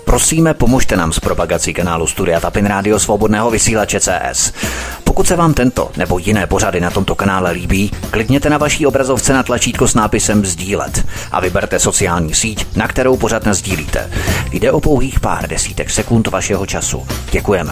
Prosíme, pomožte nám s propagací kanálu Studia Tapin Rádio Svobodného vysílače CS. Pokud se vám tento nebo jiné pořady na tomto kanále líbí, klikněte na vaší obrazovce na tlačítko s nápisem sdílet a vyberte sociální síť, na kterou pořad nasdílíte. Jde o pouhých pár desítek sekund vašeho času. Děkujeme.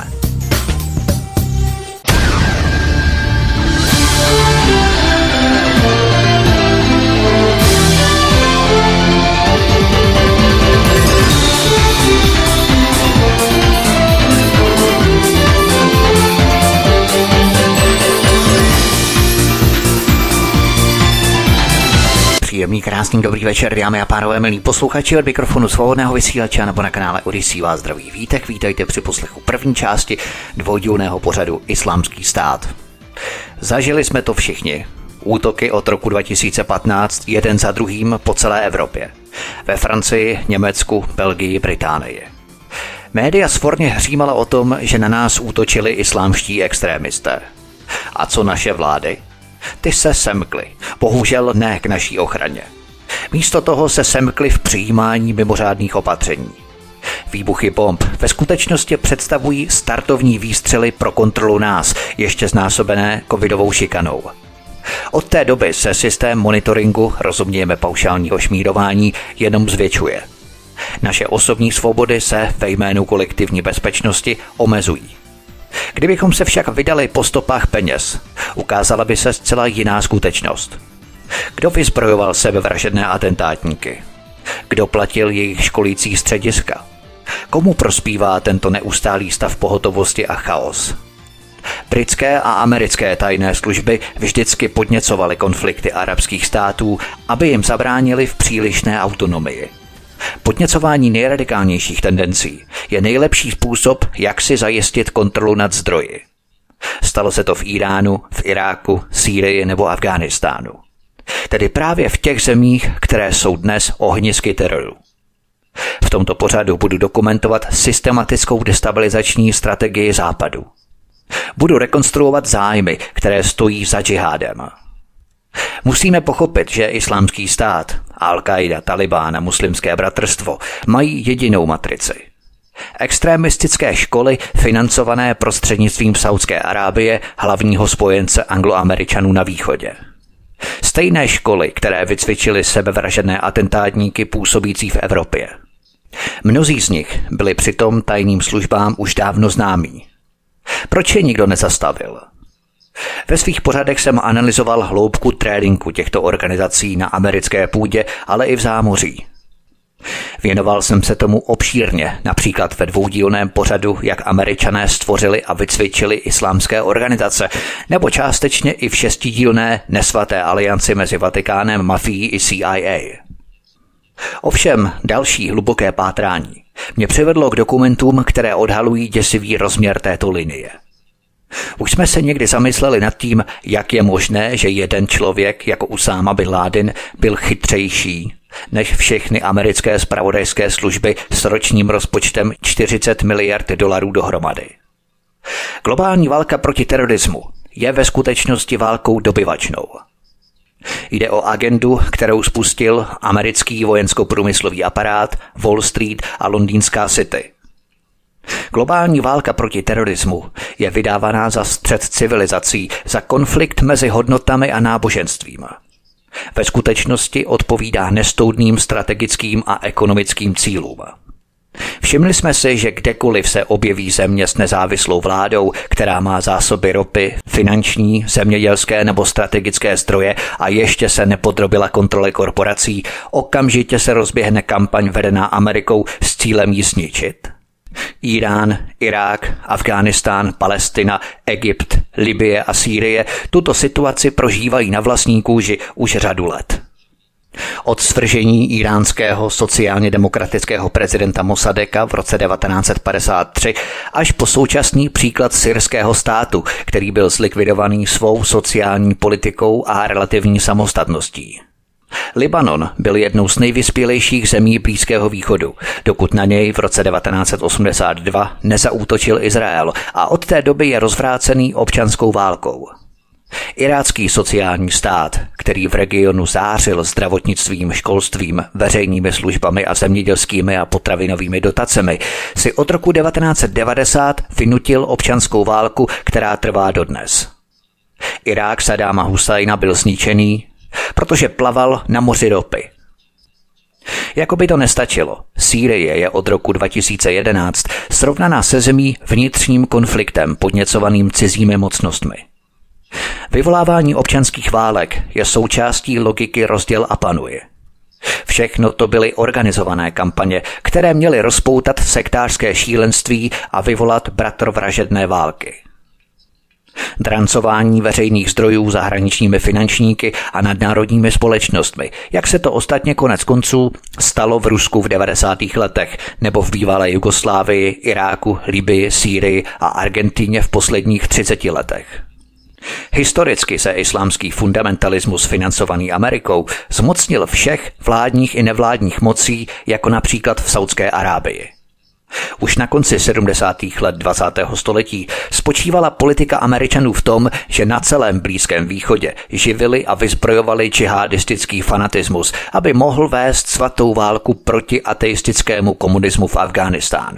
Příjemný, krásný, dobrý večer, dámy a pánové, milí posluchači, od mikrofonu Svobodného vysílače nebo na kanále Odyssey vás zdraví Vítek. Vítejte při poslechu první části dvoudílného pořadu Islámský stát. Zažili jsme to všichni. Útoky od roku 2015 jeden za druhým po celé Evropě. Ve Francii, Německu, Belgii, Británii. Média svorně hřímala o tom, že na nás útočili islámští extrémisté. A co naše vlády? Ty se semkly, bohužel ne k naší ochraně. Místo toho se semkly v přijímání mimořádných opatření. Výbuchy bomb ve skutečnosti představují startovní výstřely pro kontrolu nás, ještě znásobené covidovou šikanou. Od té doby se systém monitoringu, rozumějeme paušálního šmírování, jenom zvětšuje. Naše osobní svobody se ve jménu kolektivní bezpečnosti omezují. Kdybychom se však vydali po stopách peněz, ukázala by se zcela jiná skutečnost. Kdo vyzbrojoval sebevražedné atentátníky? Kdo platil jejich školící střediska? Komu prospívá tento neustálý stav pohotovosti a chaos? Britské a americké tajné služby vždycky podněcovaly konflikty arabských států, aby jim zabránili v přílišné autonomii. Podněcování nejradikálnějších tendencí je nejlepší způsob, jak si zajistit kontrolu nad zdroji. Stalo se to v Iránu, v Iráku, Sýrii nebo Afghánistánu. Tedy právě v těch zemích, které jsou dnes ohnisky teroru. V tomto pořadu budu dokumentovat systematickou destabilizační strategii Západu. Budu rekonstruovat zájmy, které stojí za džihádem. Musíme pochopit, že Islámský stát, Al-Qaida, Talibán a Muslimské bratrstvo mají jedinou matrici. Extremistické školy financované prostřednictvím Saúdské Arábie, hlavního spojence Angloameričanů na východě. Stejné školy, které vycvičily sebevražedné atentátníky působící v Evropě. Mnozí z nich byli přitom tajným službám už dávno známí. Proč je nikdo nezastavil? Ve svých pořadech jsem analyzoval hloubku tréninku těchto organizací na americké půdě, ale i v zámoří. Věnoval jsem se tomu obšírně, například ve dvoudílném pořadu, jak Američané stvořili a vycvičili islámské organizace, nebo částečně i v šestidílné nesvaté alianci mezi Vatikánem, mafií i CIA. Ovšem další hluboké pátrání mě přivedlo k dokumentům, které odhalují děsivý rozměr této linie. Už jsme se někdy zamysleli nad tím, jak je možné, že jeden člověk jako Usáma bin Ládin byl chytřejší než všechny americké zpravodajské služby s ročním rozpočtem 40 miliard dolarů dohromady. Globální válka proti terorismu je ve skutečnosti válkou dobyvačnou. Jde o agendu, kterou spustil americký vojensko-průmyslový aparát, Wall Street a londýnská City. Globální válka proti terorismu je vydávaná za střet civilizací, za konflikt mezi hodnotami a náboženstvím. Ve skutečnosti odpovídá nestoudným strategickým a ekonomickým cílům. Všimli jsme si, že kdekoliv se objeví země s nezávislou vládou, která má zásoby ropy, finanční, zemědělské nebo strategické zdroje a ještě se nepodrobila kontrole korporací, okamžitě se rozběhne kampaň vedená Amerikou s cílem ji zničit. Irán, Irák, Afghánistán, Palestina, Egypt, Libye a Sýrie tuto situaci prožívají na vlastní kůži už řadu let. Od svržení iránského sociálně demokratického prezidenta Mossadeka v roce 1953 až po současný příklad syrského státu, který byl zlikvidovaný svou sociální politikou a relativní samostatností. Libanon byl jednou z nejvyspělejších zemí Blízkého východu, dokud na něj v roce 1982 nezaútočil Izrael a od té doby je rozvrácený občanskou válkou. Irácký sociální stát, který v regionu zářil zdravotnictvím, školstvím, veřejnými službami a zemědělskými a potravinovými dotacemi, si od roku 1990 vynutil občanskou válku, která trvá dodnes. Irák Saddáma Husajna byl zničený, protože plaval na moři ropy. Jako by to nestačilo, Sýrie je od roku 2011 srovnaná se zemí vnitřním konfliktem podněcovaným cizími mocnostmi. Vyvolávání občanských válek je součástí logiky rozděl a panuj. Všechno to byly organizované kampaně, které měly rozpoutat sektářské šílenství a vyvolat bratrovražedné války. Drancování veřejných zdrojů zahraničními finančníky a nadnárodními společnostmi, jak se to ostatně konec konců stalo v Rusku v 90. letech nebo v bývalé Jugoslávii, Iráku, Libyi, Sýrii a Argentíně v posledních 30 letech. Historicky se islámský fundamentalismus financovaný Amerikou zmocnil všech vládních i nevládních mocí, jako například v Saudské Arábii. Už na konci 70. let 20. století spočívala politika Američanů v tom, že na celém Blízkém východě živili a vyzbrojovali džihadistický fanatismus, aby mohl vést svatou válku proti ateistickému komunismu v Afghánistánu.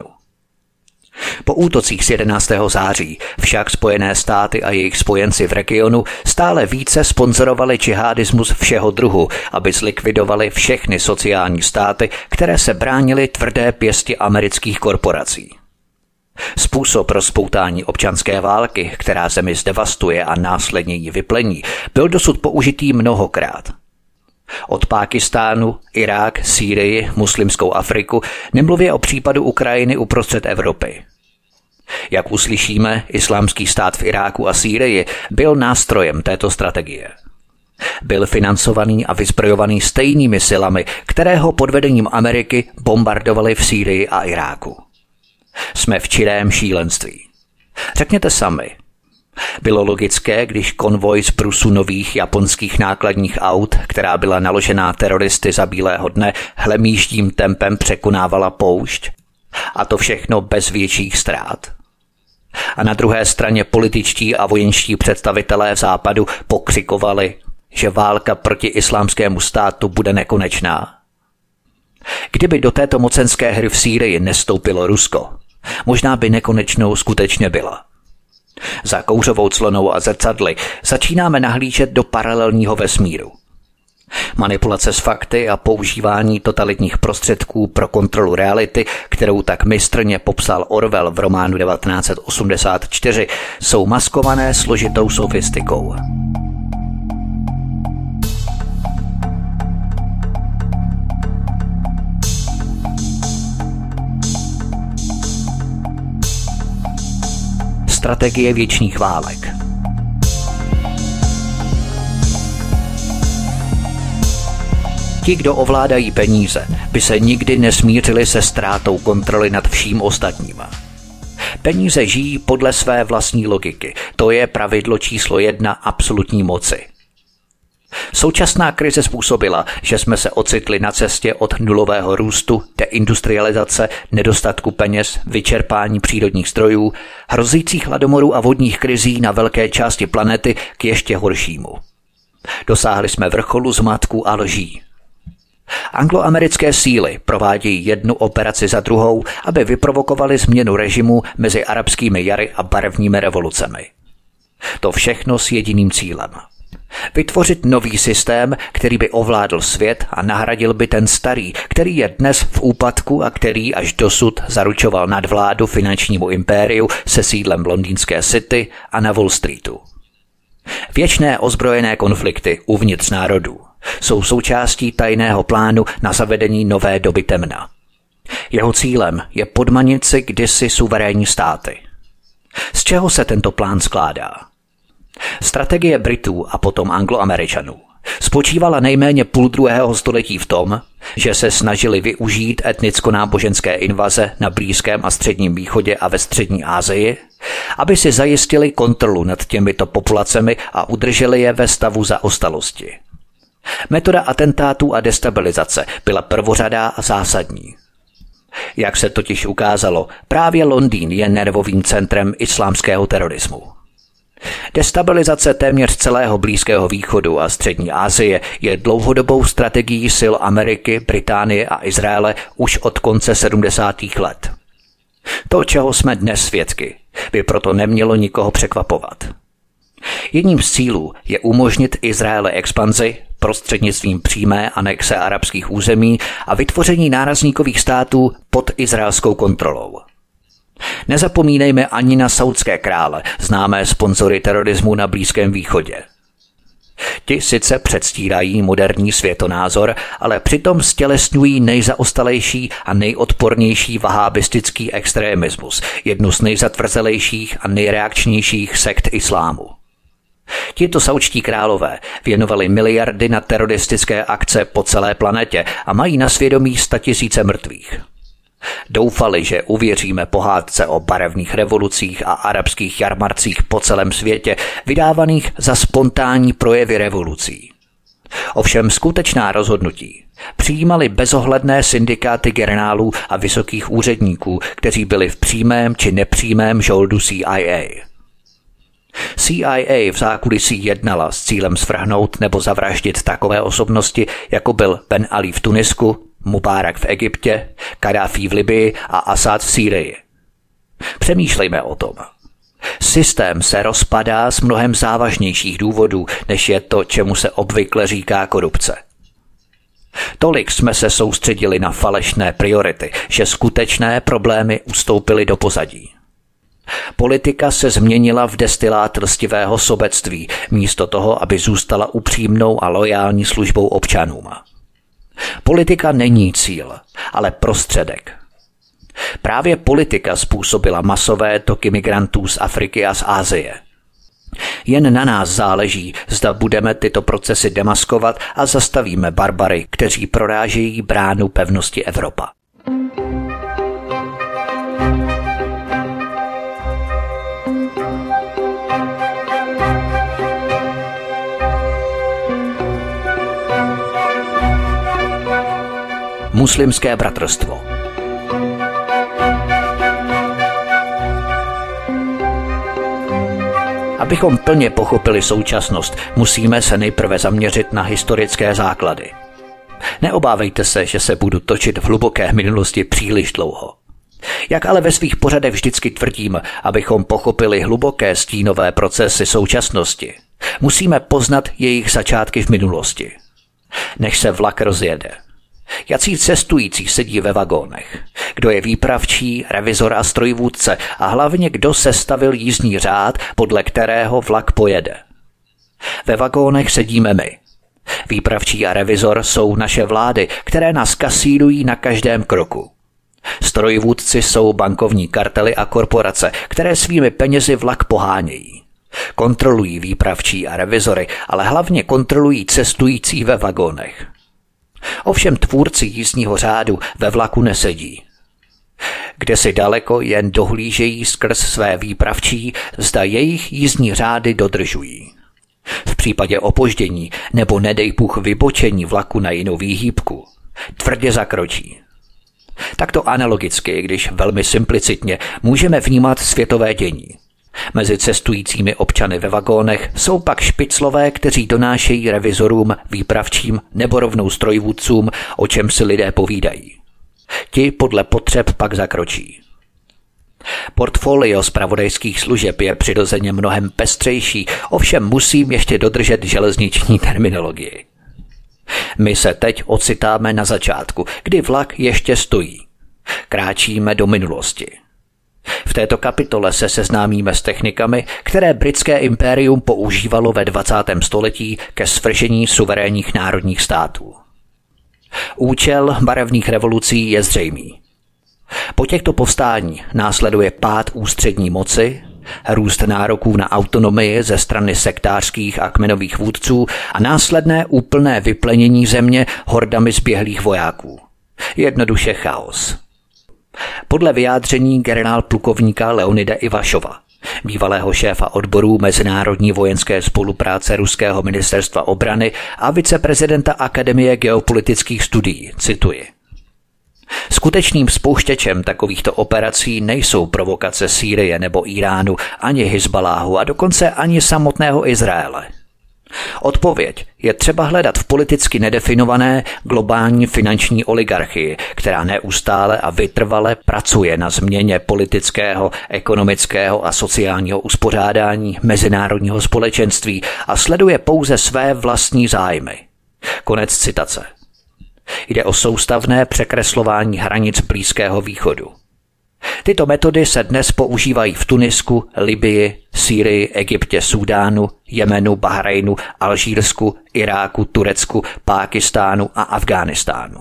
Po útocích z 11. září však Spojené státy a jejich spojenci v regionu stále více sponzorovali džihadismus všeho druhu, aby zlikvidovali všechny sociální státy, které se bránily tvrdé pěsti amerických korporací. Způsob rozpoutání občanské války, která zemi zdevastuje a následně ji vyplení, byl dosud použitý mnohokrát. Od Pákistánu, Irák, Sýrii, muslimskou Afriku, nemluvě o případu Ukrajiny uprostřed Evropy. Jak uslyšíme, islámský stát v Iráku a Sýrii byl nástrojem této strategie. Byl financovaný a vyzbrojovaný stejnými silami, které ho pod vedením Ameriky bombardovaly v Sýrii a Iráku. Jsme v čirém šílenství. Řekněte sami. Bylo logické, když konvoj z brusu nových japonských nákladních aut, která byla naložená teroristy za bílého dne, hlemýždím tempem překonávala poušť? A to všechno bez větších ztrát. A na druhé straně političtí a vojenští představitelé v západu pokřikovali, že válka proti islámskému státu bude nekonečná. Kdyby do této mocenské hry v Sýrii nestoupilo Rusko, možná by nekonečnou skutečně byla. Za kouřovou clonou a zrcadly začínáme nahlížet do paralelního vesmíru. Manipulace s fakty a používání totalitních prostředků pro kontrolu reality, kterou tak mistrně popsal Orwell v románu 1984, jsou maskované složitou sofistikou. Strategie věčných válek. Ti, kdo ovládají peníze, by se nikdy nesmířili se ztrátou kontroly nad vším ostatním. Peníze žijí podle své vlastní logiky. To je pravidlo číslo 1 absolutní moci. Současná krize způsobila, že jsme se ocitli na cestě od nulového růstu, deindustrializace, nedostatku peněz, vyčerpání přírodních zdrojů, hrozících hladomorů a vodních krizí na velké části planety k ještě horšímu. Dosáhli jsme vrcholu zmatků a lží. Angloamerické síly provádějí jednu operaci za druhou, aby vyprovokovali změnu režimu mezi arabskými jary a barevními revolucemi. To všechno s jediným cílem. Vytvořit nový systém, který by ovládl svět a nahradil by ten starý, který je dnes v úpadku a který až dosud zaručoval nadvládu finančnímu impériu se sídlem v londýnské City a na Wall Streetu. Věčné ozbrojené konflikty uvnitř národů jsou součástí tajného plánu na zavedení nové doby temna. Jeho cílem je podmanit si kdysi suverénní státy. Z čeho se tento plán skládá? Strategie Britů a potom Angloameričanů spočívala nejméně půl druhého století v tom, že se snažili využít etnicko-náboženské invaze na Blízkém a Středním východě a ve Střední Asii, aby si zajistili kontrolu nad těmito populacemi a udrželi je ve stavu zaostalosti. Metoda atentátů a destabilizace byla prvořadá a zásadní. Jak se totiž ukázalo, právě Londýn je nervovým centrem islámského terorismu. Destabilizace téměř celého Blízkého východu a střední Asie je dlouhodobou strategií sil Ameriky, Británie a Izraele už od konce 70. let. To, čeho jsme dnes svědky, by proto nemělo nikoho překvapovat. Jedním z cílů je umožnit Izraeli expanzi prostřednictvím přímé anexe arabských území a vytvoření nárazníkových států pod izraelskou kontrolou. Nezapomínejme ani na saudské krále, známé sponzory terorismu na Blízkém východě. Ti sice předstírají moderní světonázor, ale přitom stělesňují nejzaostalejší a nejodpornější vahábistický extremismus, jednu z nejzatvrzelejších a nejreakčnějších sekt islámu. Tito saudští králové věnovali miliardy na teroristické akce po celé planetě a mají na svědomí 100 000 mrtvých. Doufali, že uvěříme pohádce o barevných revolucích a arabských jarmarcích po celém světě, vydávaných za spontánní projevy revolucí. Ovšem skutečná rozhodnutí přijímali bezohledné syndikáty generálů a vysokých úředníků, kteří byli v přímém či nepřímém žoldu CIA. CIA v zákulisí jednala s cílem svrhnout nebo zavraždit takové osobnosti, jako byl Ben Ali v Tunisku, Mubarak v Egyptě, Kaddáfí v Libyi a Asad v Sýrii. Přemýšlejme o tom. Systém se rozpadá z mnohem závažnějších důvodů, než je to, čemu se obvykle říká korupce. Tolik jsme se soustředili na falešné priority, že skutečné problémy ustoupily do pozadí. Politika se změnila v destilát lstivého sobectví, místo toho, aby zůstala upřímnou a loajální službou občanům. Politika není cíl, ale prostředek. Právě politika způsobila masové toky migrantů z Afriky a z Asie. Jen na nás záleží, zda budeme tyto procesy demaskovat a zastavíme barbary, kteří prorážejí bránu pevnosti Evropa. Muslimské bratrstvo. Abychom plně pochopili současnost, musíme se nejprve zaměřit na historické základy. Neobávejte se, že se budu točit v hluboké minulosti příliš dlouho. Jak ale ve svých pořadech vždycky tvrdím, abychom pochopili hluboké stínové procesy současnosti, musíme poznat jejich začátky v minulosti. Než se vlak rozjede. Jací cestující sedí ve vagónech? Kdo je výpravčí, revizor a strojvůdce a hlavně kdo sestavil jízdní řád, podle kterého vlak pojede? Ve vagónech sedíme my. Výpravčí a revizor jsou naše vlády, které nás kasírují na každém kroku. Strojvůdci jsou bankovní kartely a korporace, které svými penězi vlak pohánějí. Kontrolují výpravčí a revizory, ale hlavně kontrolují cestující ve vagónech. Ovšem tvůrci jízdního řádu ve vlaku nesedí. Kde si daleko jen dohlížejí skrz své výpravčí, zda jejich jízdní řády dodržují. V případě opoždění nebo nedej Bůh vybočení vlaku na jinou výhýbku, tvrdě zakročí. Takto analogicky, když velmi simplicitně, můžeme vnímat světové dění. Mezi cestujícími občany ve vagónech jsou pak špiclové, kteří donášejí revizorům, výpravčím nebo rovnou strojvůdcům, o čem si lidé povídají. Ti podle potřeb pak zakročí. Portfolio zpravodajských služeb je přirozeně mnohem pestřejší, ovšem musím ještě dodržet železniční terminologii. My se teď ocitáme na začátku, kdy vlak ještě stojí. Kráčíme do minulosti. V této kapitole se seznámíme s technikami, které britské impérium používalo ve 20. století ke svržení suverénních národních států. Účel barevných revolucí je zřejmý. Po těchto povstání následuje pád ústřední moci, růst nároků na autonomii ze strany sektářských a kmenových vůdců a následné úplné vyplenění země hordami zběhlých vojáků. Jednoduše chaos. Podle vyjádření generálplukovníka Leonida Ivašova, bývalého šéfa odborů mezinárodní vojenské spolupráce ruského ministerstva obrany a viceprezidenta Akademie geopolitických studií, cituji. Skutečným spouštěčem takovýchto operací nejsou provokace Sýrie nebo Iránu, ani Hizbaláhu a dokonce ani samotného Izraele. Odpověď je třeba hledat v politicky nedefinované globální finanční oligarchii, která neustále a vytrvale pracuje na změně politického, ekonomického a sociálního uspořádání mezinárodního společenství a sleduje pouze své vlastní zájmy. Konec citace. Jde o soustavné překreslování hranic Blízkého východu. Tyto metody se dnes používají v Tunisku, Libyi, Sýrii, Egyptě, Súdánu, Jemenu, Bahrajnu, Alžírsku, Iráku, Turecku, Pákistánu a Afghánistánu.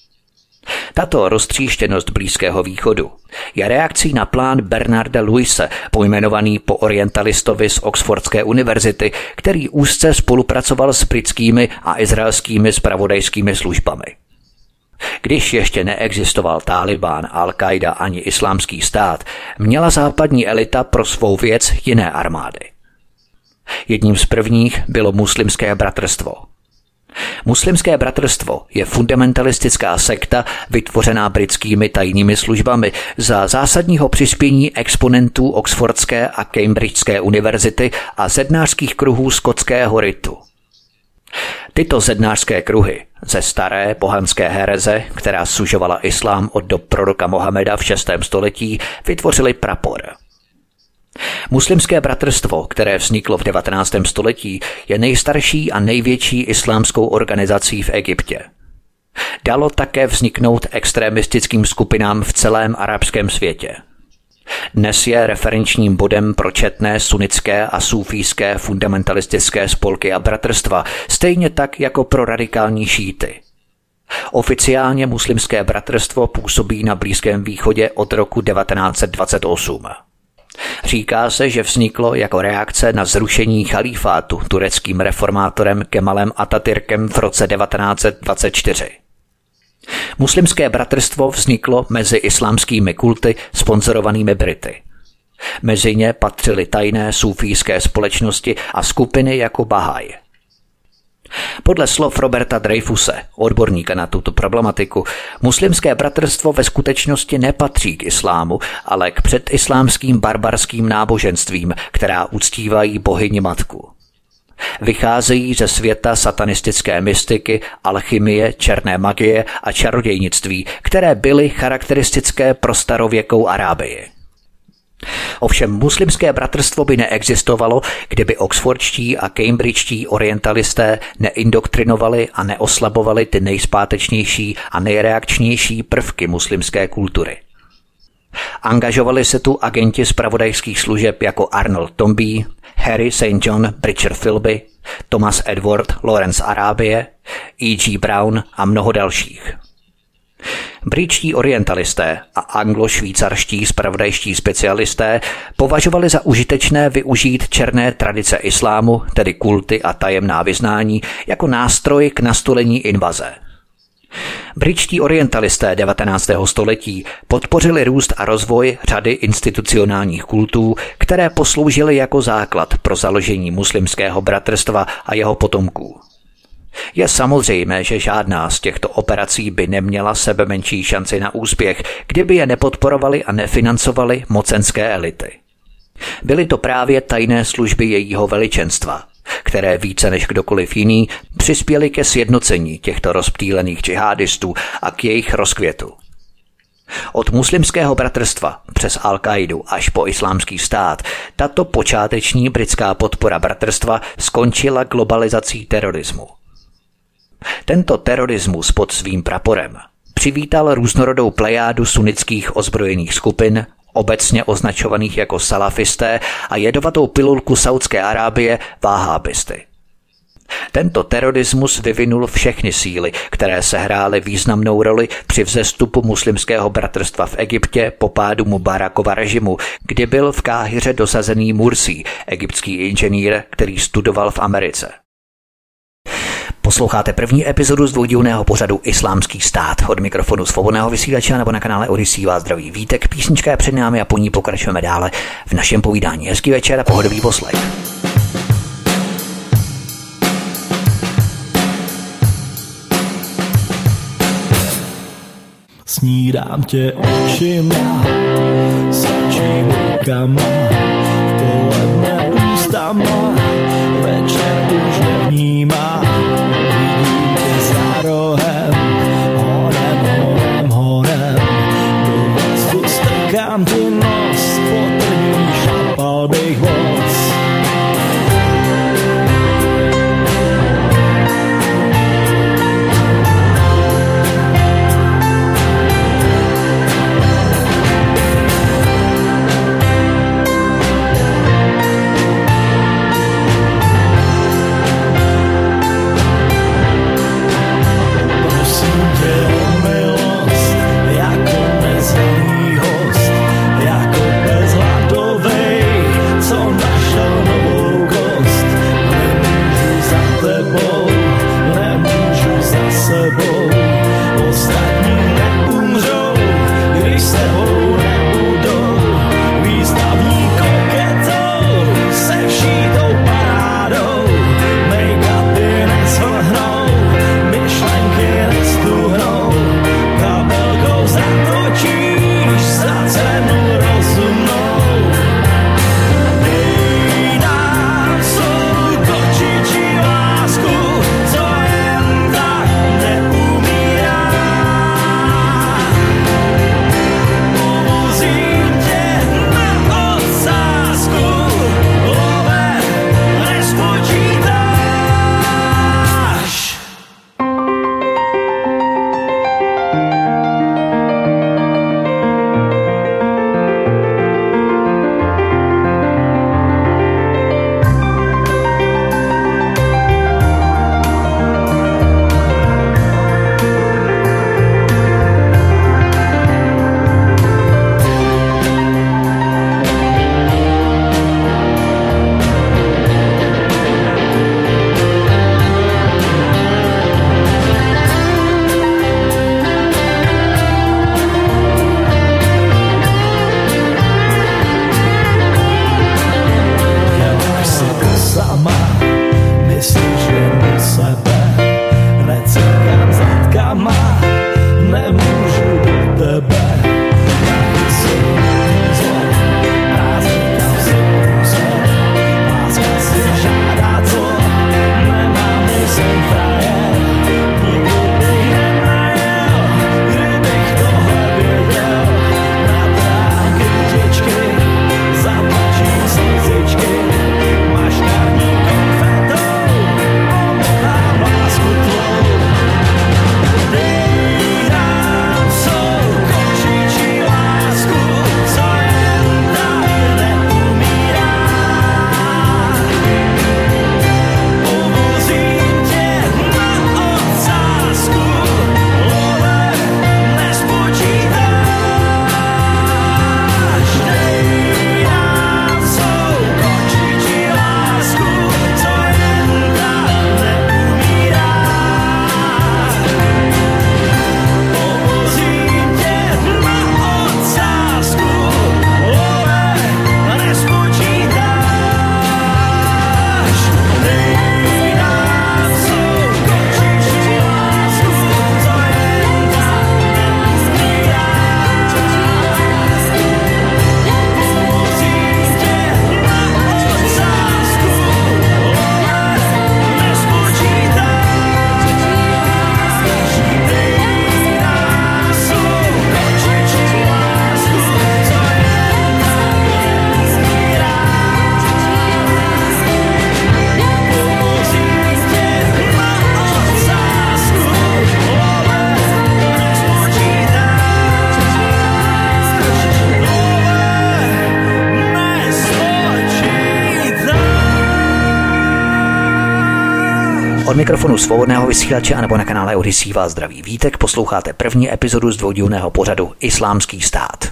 Tato roztříštěnost Blízkého východu je reakcí na plán Bernarda Lewise, pojmenovaný po orientalistovi z Oxfordské univerzity, který úzce spolupracoval s britskými a izraelskými zpravodajskými službami. Když ještě neexistoval Tálibán, Al-Qaida ani Islámský stát, měla západní elita pro svou věc jiné armády. Jedním z prvních bylo Muslimské bratrstvo. Muslimské bratrstvo je fundamentalistická sekta vytvořená britskými tajnými službami za zásadního přispění exponentů Oxfordské a Cambridgeské univerzity a zednářských kruhů skotského ritu. Tyto zednářské kruhy ze staré pohanské hereze, která sužovala islám od dob proroka Mohameda v 6. století, vytvořily prapor. Muslimské bratrstvo, které vzniklo v 19. století, je nejstarší a největší islámskou organizací v Egyptě. Dalo také vzniknout extremistickým skupinám v celém arabském světě. Dnes je referenčním bodem pro četné sunnické a sufijské fundamentalistické spolky a bratrstva, stejně tak jako pro radikální šíty. Oficiálně Muslimské bratrstvo působí na Blízkém východě od roku 1928. Říká se, že vzniklo jako reakce na zrušení chalífátu tureckým reformátorem Kemalem Atatürkem v roce 1924. Muslimské bratrstvo vzniklo mezi islámskými kulty sponzorovanými Brity. Mezi ně patřily tajné sufijské společnosti a skupiny jako Bahaj. Podle slov Roberta Dreyfuse, odborníka na tuto problematiku, Muslimské bratrstvo ve skutečnosti nepatří k islámu, ale k předislámským barbarským náboženstvím, která uctívají bohyni matku. Vycházejí ze světa satanistické mystiky, alchymie, černé magie a čarodějnictví, které byly charakteristické pro starověkou Arábii. Ovšem muslimské bratrstvo by neexistovalo, kdyby oxfordští a cambridgetí orientalisté neindoktrinovali a neoslabovali ty nejspátečnější a nejreakčnější prvky muslimské kultury. Angažovali se tu agenti zpravodajských služeb jako Arnold Toynbee, Harry St. John Bridger Philby, Thomas Edward Lawrence Arábie, E.G. Brown a mnoho dalších. Britští orientalisté a anglo-švýcarští zpravodajští specialisté považovali za užitečné využít černé tradice islámu, tedy kulty a tajemná vyznání, jako nástroj k nastolení invaze. Britští orientalisté 19. století podpořili růst a rozvoj řady institucionálních kultů, které posloužily jako základ pro založení muslimského bratrstva a jeho potomků. Je samozřejmé, že žádná z těchto operací by neměla sebemenší šanci na úspěch, kdyby je nepodporovaly a nefinancovaly mocenské elity. Byly to právě tajné služby jejího veličenstva, které více než kdokoliv jiný přispěly ke sjednocení těchto rozptýlených džihadistů a k jejich rozkvětu. Od muslimského bratrstva přes Al-Qaidu až po Islámský stát tato počáteční britská podpora bratrstva skončila globalizací terorismu. Tento terorismus pod svým praporem přivítal různorodou plejádu sunnických ozbrojených skupin, obecně označovaných jako salafisté, a jedovatou pilulku Saudské Arábie váhábisty. Tento terorismus vyvinul všechny síly, které sehrály významnou roli při vzestupu muslimského bratrstva v Egyptě po pádu Mubarakova režimu, kdy byl v Káhiře dosazený Mursi, egyptský inženýr, který studoval v Americe. Posloucháte první epizodu z dvoudílného pořadu Islámský stát. Od mikrofonu svobodného vysílače nebo na kanále Odyssey vás zdraví Vítek. Písnička je před námi a po ní pokračujeme dále v našem povídání. Hezký večer a pohodový poslech. Snídám tě očima, svačím rukama, poledne ústama, večer už nevnímám. Vidím tě za rohem, honem, do vlastu strkám ti nos, potrní šlapal bych moc. Od mikrofonu Svobodného vysílače a nebo na kanále Odyssey vás zdraví Vítek, posloucháte první epizodu z dvoudílného pořadu Islámský stát.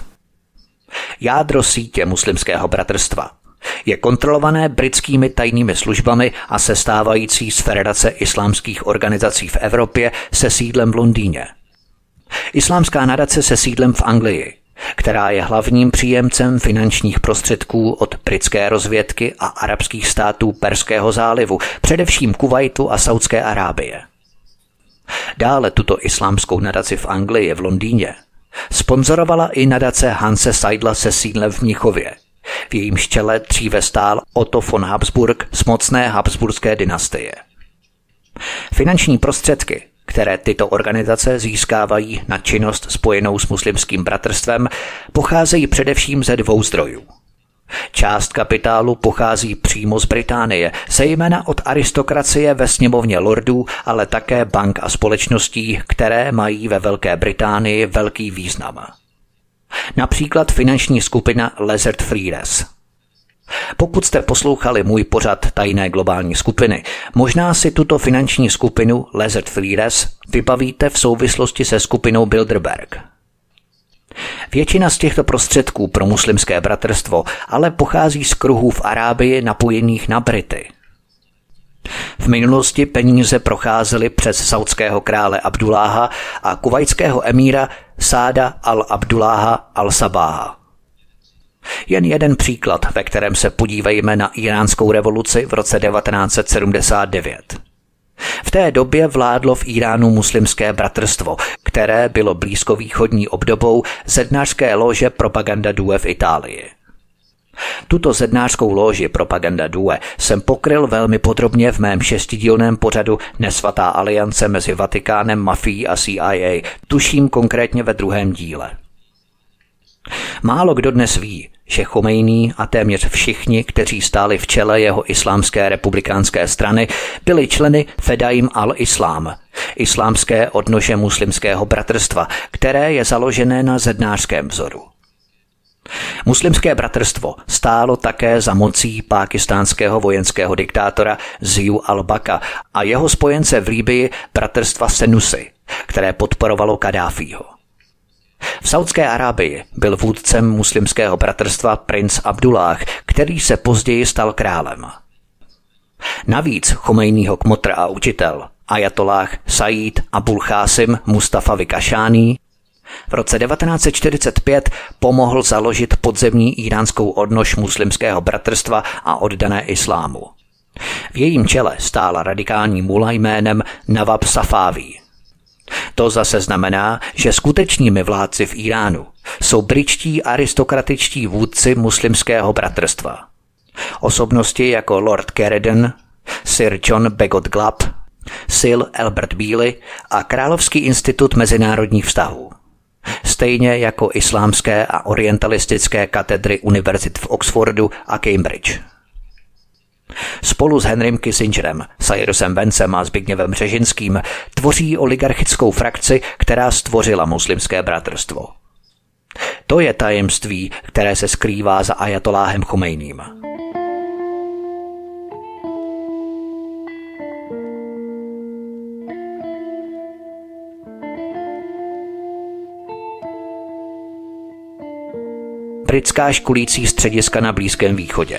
Jádro sítě muslimského bratrstva je kontrolované britskými tajnými službami a sestávající z Federace islámských organizací v Evropě se sídlem v Londýně. Islámská nadace se sídlem v Anglii, která je hlavním příjemcem finančních prostředků od britské rozvědky a arabských států Perského zálivu, především Kuvajtu a Saudské Arábie. Dále tuto islámskou nadaci v Anglii v Londýně Sponzorovala i nadace Hanse Seidla se sídlem v Mnichově. V jejímž čele dříve stál Otto von Habsburg z mocné habsburské dynastie. Finanční prostředky, které tyto organizace získávají na činnost spojenou s muslimským bratrstvem, pocházejí především ze dvou zdrojů. Část kapitálu pochází přímo z Británie, zejména od aristokracie ve sněmovně lordů, ale také bank a společností, které mají ve Velké Británii velký význam. Například finanční skupina Lizard Freeders. Pokud jste poslouchali můj pořad Tajné globální skupiny, možná si tuto finanční skupinu Lizard Freeders vybavíte v souvislosti se skupinou Bilderberg. Většina z těchto prostředků pro muslimské bratrstvo ale pochází z kruhů v Arábii napojených na Brity. V minulosti peníze procházely přes saudského krále Abdulláha a kuvajského emíra Sáda al-Abdulláha al-Sabáha. Jen jeden příklad, ve kterém se podívejme na iránskou revoluci v roce 1979. V té době vládlo v Iránu muslimské bratrstvo, které bylo blízkovýchodní obdobou zednářské lóže Propaganda Due v Itálii. Tuto zednářskou lóži Propaganda Due jsem pokryl velmi podrobně v mém 6dílném pořadu Nesvatá aliance mezi Vatikánem, mafií a CIA, tuším konkrétně ve 2. díle. Málo kdo dnes ví, že Chomejní a téměř všichni, kteří stáli v čele jeho islámské republikánské strany, byli členy Fedaim al-Islám, islámské odnože muslimského bratrstva, které je založené na zednářském vzoru. Muslimské bratrstvo stálo také za mocí pákistánského vojenského diktátora Ziu al-Baka a jeho spojence v Libyi bratrstva Senussi, které podporovalo Kadáfího. V Saudské Arábii byl vůdcem muslimského bratrstva princ Abdullah, který se později stal králem. Navíc Chomejního kmotr a učitel ajatolláh Sajid Abul Qasim Mustafa Vykašání v roce 1945 pomohl založit podzemní íránskou odnož muslimského bratrstva a oddané islámu. V jejím čele stála radikální mula jménem Nawab Safaví. To zase znamená, že skutečnými vládci v Iránu jsou britští aristokratičtí vůdci muslimského bratrstva. Osobnosti jako Lord Caradon, Sir John Bagot Glab, Sir Albert Beely a Královský institut mezinárodních vztahů. Stejně jako islámské a orientalistické katedry univerzit v Oxfordu a Cambridge. Spolu s Henrym Kissingerem, Cyrusem Vencem a Zbigněvem Břežinským tvoří oligarchickou frakci, která stvořila muslimské bratrstvo. To je tajemství, které se skrývá za ajatolláhem Chomejným. Britská školící střediska na Blízkém východě.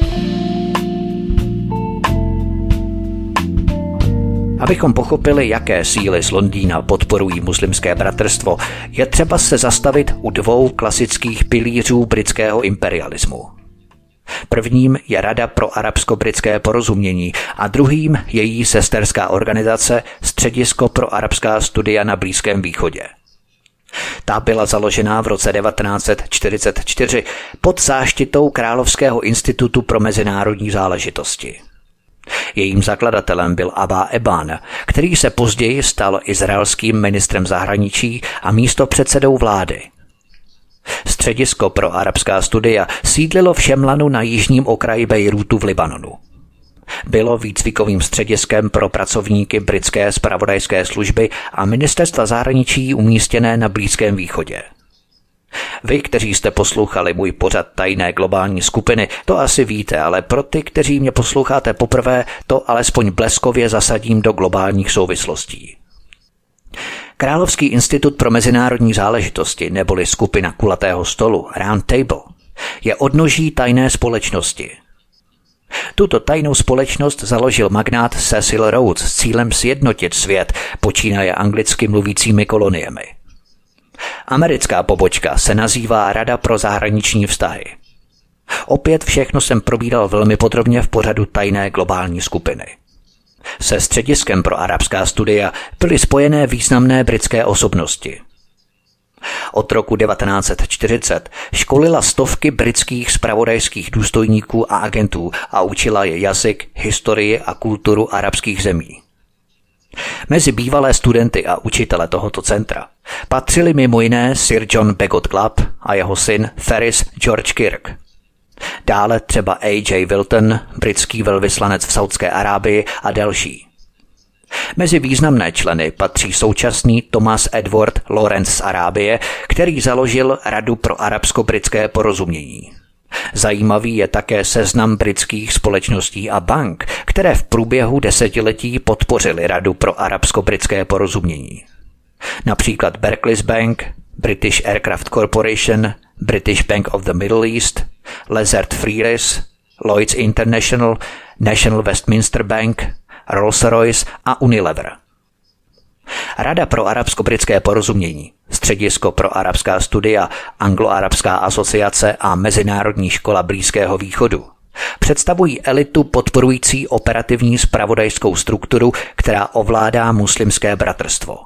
Abychom pochopili, jaké síly z Londýna podporují muslimské bratrstvo, je třeba se zastavit u dvou klasických pilířů britského imperialismu. Prvním je Rada pro arabsko-britské porozumění a druhým její sesterská organizace Středisko pro arabská studia na Blízkém východě. Ta byla založena v roce 1944 pod záštitou Královského institutu pro mezinárodní záležitosti. Jejím zakladatelem byl Abba Eban, který se později stal izraelským ministrem zahraničí a místopředsedou vlády. Středisko pro arabská studia sídlilo v Šemlanu na jižním okraji Bejrútu v Libanonu. Bylo výcvikovým střediskem pro pracovníky britské zpravodajské služby a ministerstva zahraničí umístěné na Blízkém východě. Vy, kteří jste poslouchali můj pořad Tajné globální skupiny, to asi víte, ale pro ty, kteří mě posloucháte poprvé, to alespoň bleskově zasadím do globálních souvislostí. Královský institut pro mezinárodní záležitosti, neboli skupina kulatého stolu, Round Table, je odnoží tajné společnosti. Tuto tajnou společnost založil magnát Cecil Rhodes s cílem sjednotit svět, počínaje anglicky mluvícími koloniemi. Americká pobočka se nazývá Rada pro zahraniční vztahy. Opět všechno jsem probíral velmi podrobně v pořadu Tajné globální skupiny. Se Střediskem pro arabská studia byly spojené významné britské osobnosti. Od roku 1940 školila stovky britských zpravodajských důstojníků a agentů a učila je jazyk, historii a kulturu arabských zemí. Mezi bývalé studenty a učitele tohoto centra patřili mimo jiné Sir John Bagot Clubb a jeho syn Ferris George Kirk. Dále třeba A.J. Wilton, britský velvyslanec v Saudské Arábii a další. Mezi významné členy patří současný Thomas Edward Lawrence z Arábie, který založil Radu pro arabsko-britské porozumění. Zajímavý je také seznam britských společností a bank, které v průběhu desetiletí podpořily Radu pro arabsko-britské porozumění. Například Barclays Bank, British Aircraft Corporation, British Bank of the Middle East, Lazard Freres, Lloyds International, National Westminster Bank, Rolls-Royce a Unilever. Rada pro arabsko-britské porozumění, Středisko pro arabská studia, Anglo-arabská asociace a Mezinárodní škola Blízkého východu představují elitu podporující operativní zpravodajskou strukturu, která ovládá muslimské bratrstvo.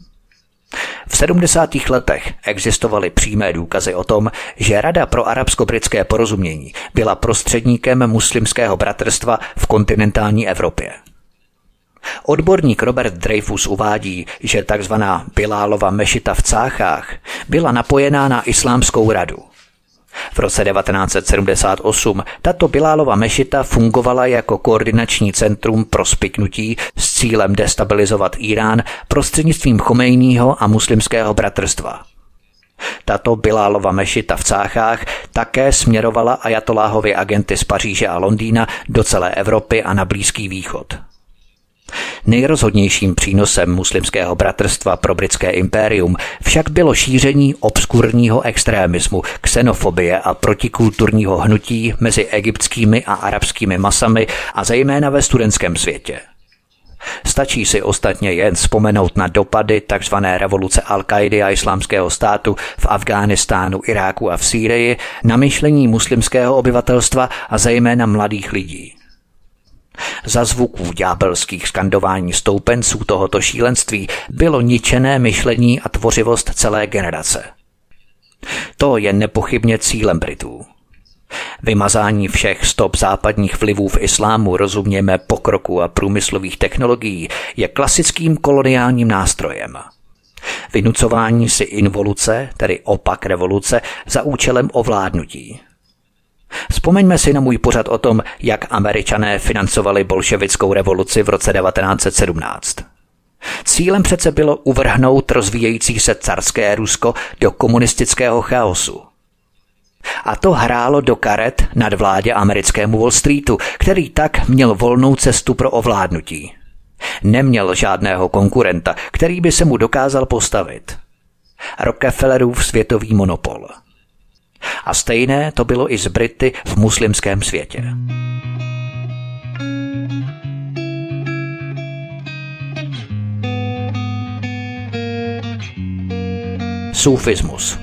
V 70. letech existovaly přímé důkazy o tom, že Rada pro arabsko-britské porozumění byla prostředníkem muslimského bratrstva v kontinentální Evropě. Odborník Robert Dreyfus uvádí, že tzv. Bilálova mešita v Cáchách byla napojená na Islámskou radu. V roce 1978 tato Bilálova mešita fungovala jako koordinační centrum pro spiknutí s cílem destabilizovat Irán prostřednictvím Chomejního a muslimského bratrstva. Tato Bilálova mešita v Cáchách také směrovala ajatoláhovy agenty z Paříže a Londýna do celé Evropy a na Blízký východ. Nejrozhodnějším přínosem muslimského bratrstva pro britské impérium však bylo šíření obskurního extrémismu, xenofobie a protikulturního hnutí mezi egyptskými a arabskými masami a zejména ve studentském světě. Stačí si ostatně jen vzpomenout na dopady tzv. Revoluce Al-Kaidy a Islámského státu v Afghánistánu, Iráku a v Sýrii na myšlení muslimského obyvatelstva a zejména mladých lidí. Za zvuků ďábelských skandování stoupenců tohoto šílenství bylo ničené myšlení a tvořivost celé generace. To je nepochybně cílem Britů. Vymazání všech stop západních vlivů v islámu, rozumějme pokroku a průmyslových technologií, je klasickým koloniálním nástrojem. Vynucování si involuce, tedy opak revoluce, za účelem ovládnutí. Vzpomeňme si na můj pořad o tom, jak Američané financovali bolševickou revoluci v roce 1917. Cílem přece bylo uvrhnout rozvíjející se carské Rusko do komunistického chaosu. A to hrálo do karet nadvládě americkému Wall Streetu, který tak měl volnou cestu pro ovládnutí. Neměl žádného konkurenta, který by se mu dokázal postavit. Rockefellerův světový monopol. A stejné to bylo i s Brity v muslimském světě. Sufismus.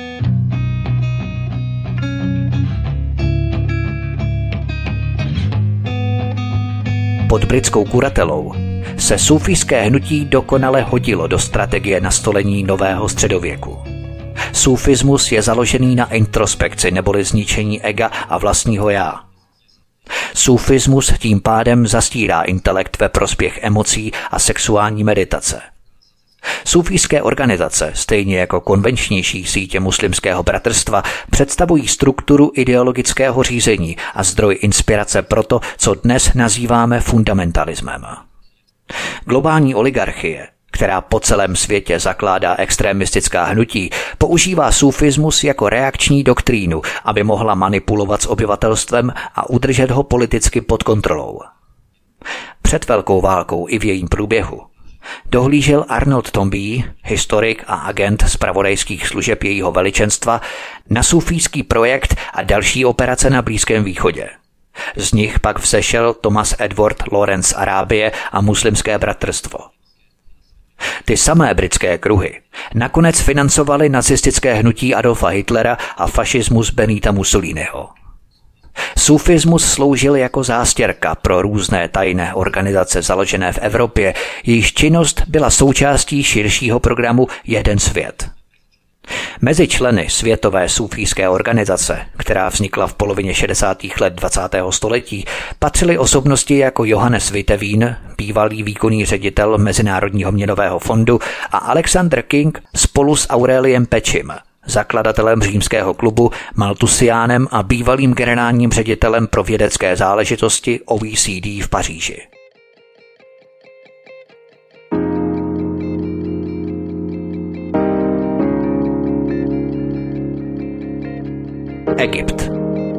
Pod britskou kuratelou se sufijské hnutí dokonale hodilo do strategie nastolení nového středověku. Sufismus je založený na introspekci neboli zničení ega a vlastního já. Sufismus tím pádem zastírá intelekt ve prospěch emocí a sexuální meditace. Sufijské organizace, stejně jako konvenčnější sítě muslimského bratrstva, představují strukturu ideologického řízení a zdroj inspirace pro to, co dnes nazýváme fundamentalismem. Globální oligarchie, která po celém světě zakládá extremistická hnutí, používá sufismus jako reakční doktrínu, aby mohla manipulovat s obyvatelstvem a udržet ho politicky pod kontrolou. Před velkou válkou i v jejím průběhu dohlížel Arnold Toynbee, historik a agent zpravodajských služeb jejího veličenstva, na sufijský projekt a další operace na Blízkém východě. Z nich pak vzešel Thomas Edward Lawrence z Arábie a muslimské bratrstvo. Ty samé britské kruhy nakonec financovaly nacistické hnutí Adolfa Hitlera a fašismus Benita Mussoliniho. Sufismus sloužil jako zástěrka pro různé tajné organizace založené v Evropě, jejichž činnost byla součástí širšího programu Jeden svět. Mezi členy světové sufijské organizace, která vznikla v polovině 60. let 20. století, patřily osobnosti jako Johannes Witteveen, bývalý výkonný ředitel Mezinárodního měnového fondu, a Alexander King spolu s Aureliem Pečim, zakladatelem římského klubu, Malthusianem a bývalým generálním ředitelem pro vědecké záležitosti OECD v Paříži. Egypt.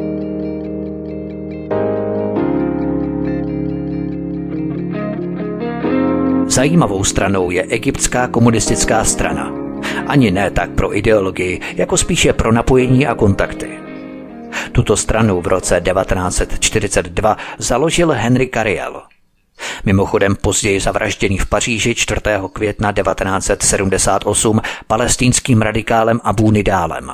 Zajímavou stranou je egyptská komunistická strana. Ani ne tak pro ideologii, jako spíše pro napojení a kontakty. Tuto stranu v roce 1942 založil Henry Cariel. Mimochodem později zavražděný v Paříži 4. května 1978 palestinským radikálem Abu Nidálem.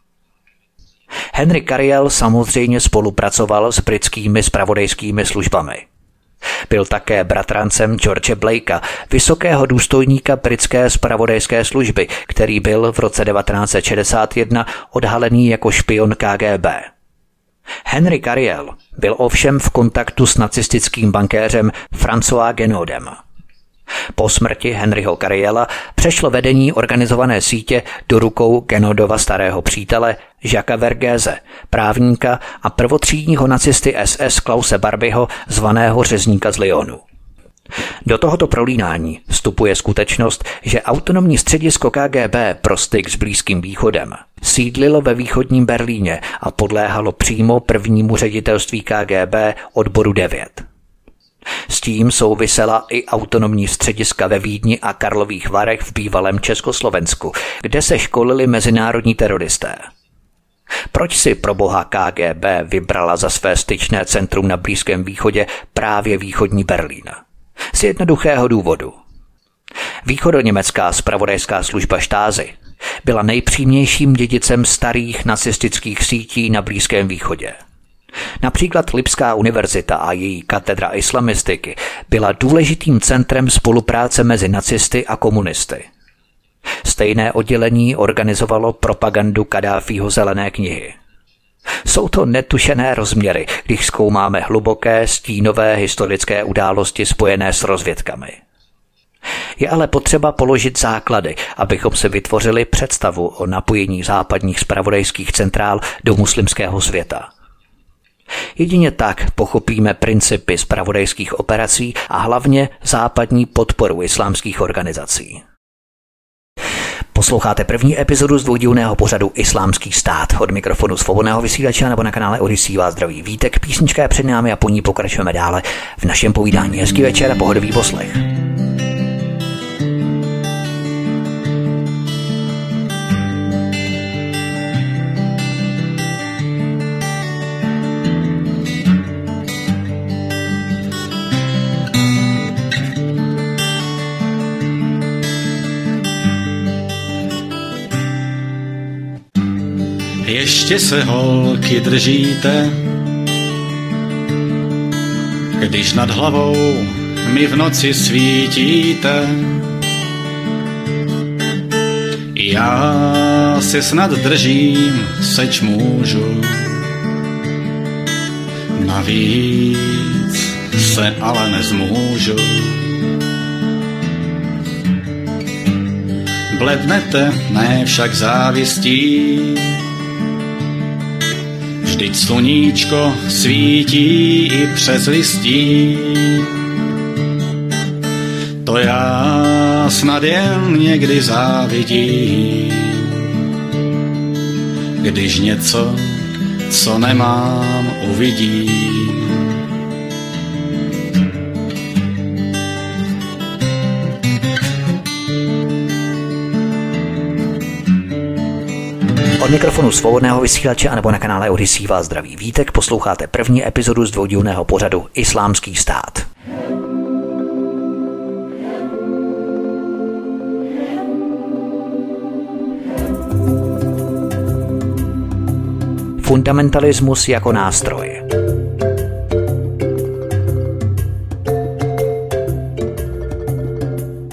Henry Cariel samozřejmě spolupracoval s britskými zpravodajskými službami. Byl také bratrancem George Blakea, vysokého důstojníka britské zpravodajské služby, který byl v roce 1961 odhalený jako špion KGB. Henry Cariel byl ovšem v kontaktu s nacistickým bankéřem François Genodem. Po smrti Henryho Cariela přešlo vedení organizované sítě do rukou Genodova starého přítele Jacquesa Vergéze, právníka a prvotřídního nacisty SS Klause Barbieho, zvaného Řezníka z Lyonu. Do tohoto prolínání vstupuje skutečnost, že autonomní středisko KGB pro styk s Blízkým východem sídlilo ve východním Berlíně a podléhalo přímo prvnímu ředitelství KGB odboru 9. S tím souvisela i autonomní střediska ve Vídni a Karlových Varech v bývalém Československu, kde se školili mezinárodní teroristé. Proč si proboha KGB vybrala za své styčné centrum na Blízkém východě právě východní Berlín? Z jednoduchého důvodu. Východoněmecká zpravodajská služba Stasi byla nejpřímějším dědicem starých nacistických sítí na Blízkém východě. Například Lipská univerzita a její katedra islamistiky byla důležitým centrem spolupráce mezi nacisty a komunisty. Stejné oddělení organizovalo propagandu Kaddáfího zelené knihy. Jsou to netušené rozměry, když zkoumáme hluboké, stínové historické události spojené s rozvědkami. Je ale potřeba položit základy, abychom si vytvořili představu o napojení západních zpravodajských centrál do muslimského světa. Jedině tak pochopíme principy zpravodajských operací a hlavně západní podporu islámských organizací. Posloucháte první epizodu z dvoudílného pořadu Islámský stát. Od mikrofonu svobodného vysílače nebo na kanále Odyssey vás zdraví Vítek. Písnička je před námi a po ní pokračujeme dále v našem povídání. Hezký večer a pohodový poslech. Ještě se holky držíte, když nad hlavou mi v noci svítíte. Já si snad držím, seč můžu, navíc se ale nezmůžu. Blednete, ne však závistí, vždyť sluníčko svítí i přes listí. To já snad jen někdy závidím, když něco, co nemám, uvidím. Od mikrofonu svobodného vysílače anebo na kanále Odyssey vás zdraví Vítek, posloucháte první epizodu z dvoudílného pořadu Islámský stát. Fundamentalismus jako nástroj.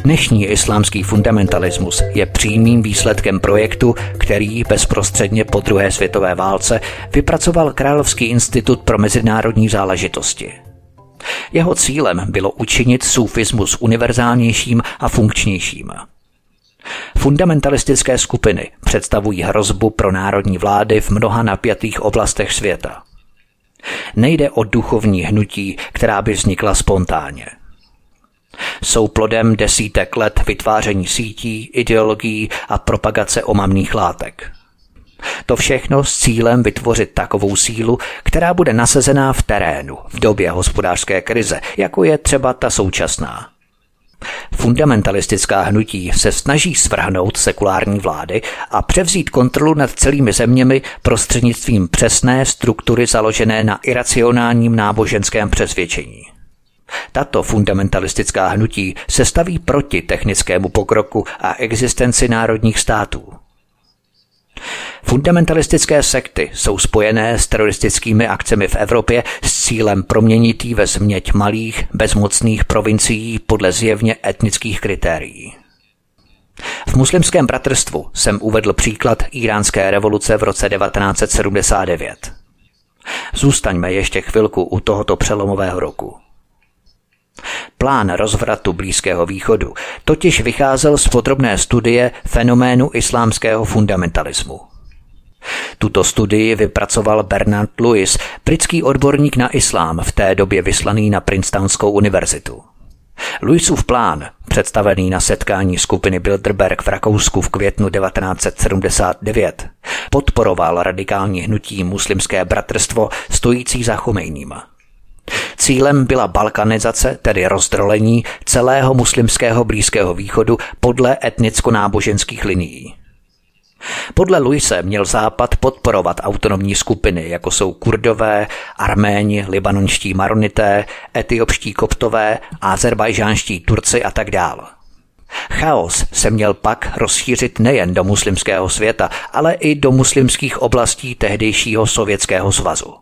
Dnešní islámský fundamentalismus je přímým výsledkem projektu, který bezprostředně po druhé světové válce vypracoval Královský institut pro mezinárodní záležitosti. Jeho cílem bylo učinit sufismus univerzálnějším a funkčnějším. Fundamentalistické skupiny představují hrozbu pro národní vlády v mnoha napjatých oblastech světa. Nejde o duchovní hnutí, která by vznikla spontánně. Jsou plodem desítek let vytváření sítí, ideologií a propagace omamných látek. To všechno s cílem vytvořit takovou sílu, která bude nasazená v terénu v době hospodářské krize, jako je třeba ta současná. Fundamentalistická hnutí se snaží svrhnout sekulární vlády a převzít kontrolu nad celými zeměmi prostřednictvím přesné struktury založené na iracionálním náboženském přesvědčení. Tato fundamentalistická hnutí se staví proti technickému pokroku a existenci národních států. Fundamentalistické sekty jsou spojené s teroristickými akcemi v Evropě s cílem proměnit ji ve změť malých, bezmocných provincií podle zjevně etnických kritérií. V muslimském bratrstvu jsem uvedl příklad Íránské revoluce v roce 1979. Zůstaňme ještě chvilku u tohoto přelomového roku. Plán rozvratu Blízkého východu totiž vycházel z podrobné studie fenoménu islámského fundamentalismu. Tuto studii vypracoval Bernard Lewis, britský odborník na islám, v té době vyslaný na Princetonskou univerzitu. Lewisův plán, představený na setkání skupiny Bilderberg v Rakousku v květnu 1979, podporoval radikální hnutí Muslimské bratrstvo stojící za Chomejním. Cílem byla balkanizace, tedy rozdrolení celého muslimského Blízkého východu podle etnicko-náboženských linií. Podle Lewise měl Západ podporovat autonomní skupiny, jako jsou Kurdové, Arméni, libanonští Maronité, etiopští Koptové, ázerbajžánští Turci a tak dále. Chaos se měl pak rozšířit nejen do muslimského světa, ale i do muslimských oblastí tehdejšího Sovětského svazu.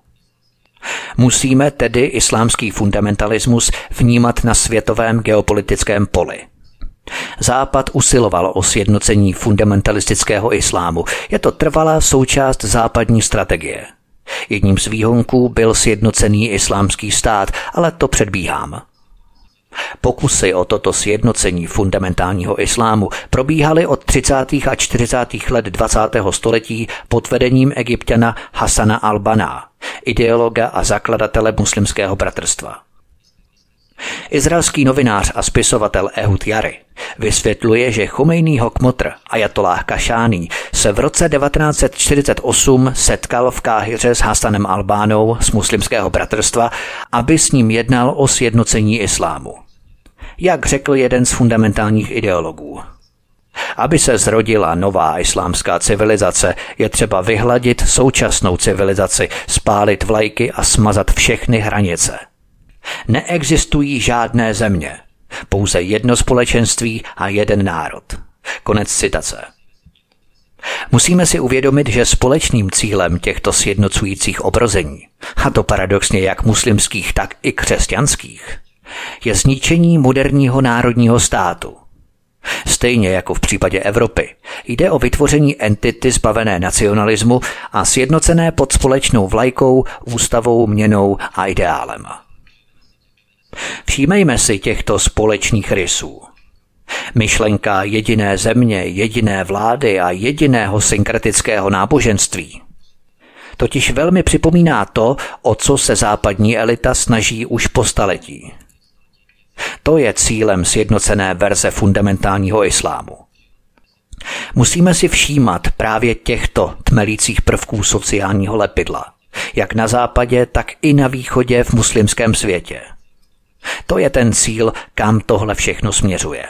Musíme tedy islámský fundamentalismus vnímat na světovém geopolitickém poli. Západ usiloval o sjednocení fundamentalistického islámu. Je to trvalá součást západní strategie. Jedním z výhonků byl sjednocený islámský stát, ale to předbíhám. Pokusy o toto sjednocení fundamentálního islámu probíhaly od 30. a 40. let 20. století pod vedením Egypťana Hasana al-Banna, ideologa a zakladatele muslimského bratrstva. Izraelský novinář a spisovatel Ehud Jary vysvětluje, že Chomejnýho kmotr Ajatolláh Kašání se v roce 1948 setkal v Káhiře s Hasanem al-Bannou z muslimského bratrstva, aby s ním jednal o sjednocení islámu. Jak řekl jeden z fundamentálních ideologů: aby se zrodila nová islámská civilizace, je třeba vyhladit současnou civilizaci, spálit vlajky a smazat všechny hranice. Neexistují žádné země, pouze jedno společenství a jeden národ. Konec citace. Musíme si uvědomit, že společným cílem těchto sjednocujících obrození, a to paradoxně jak muslimských, tak i křesťanských, je zničení moderního národního státu. Stejně jako v případě Evropy, jde o vytvoření entity zbavené nacionalismu a sjednocené pod společnou vlajkou, ústavou, měnou a ideálem. Všímejme si těchto společných rysů. Myšlenka jediné země, jediné vlády a jediného synkretického náboženství totiž velmi připomíná to, o co se západní elita snaží už po staletí. To je cílem sjednocené verze fundamentálního islámu. Musíme si všímat právě těchto tmelících prvků sociálního lepidla, jak na západě, tak i na východě v muslimském světě. To je ten cíl, kam tohle všechno směřuje.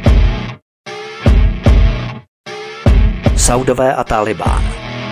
Saudové a Tálibán.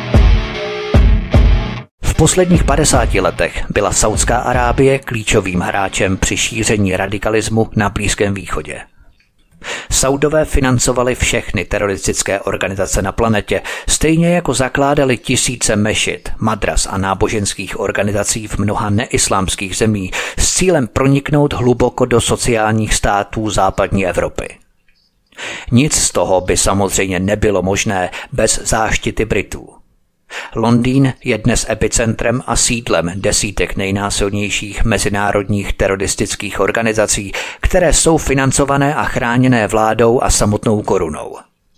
V posledních 50 letech byla Saudská Arábie klíčovým hráčem při šíření radikalismu na Blízkém východě. Saudové financovali všechny teroristické organizace na planetě, stejně jako zakládali tisíce mešit, madras a náboženských organizací v mnoha neislámských zemí s cílem proniknout hluboko do sociálních států západní Evropy. Nic z toho by samozřejmě nebylo možné bez záštity Britů. Londýn je dnes epicentrem a sídlem desítek nejnásilnějších mezinárodních teroristických organizací, které jsou financované a chráněné vládou a samotnou korunou.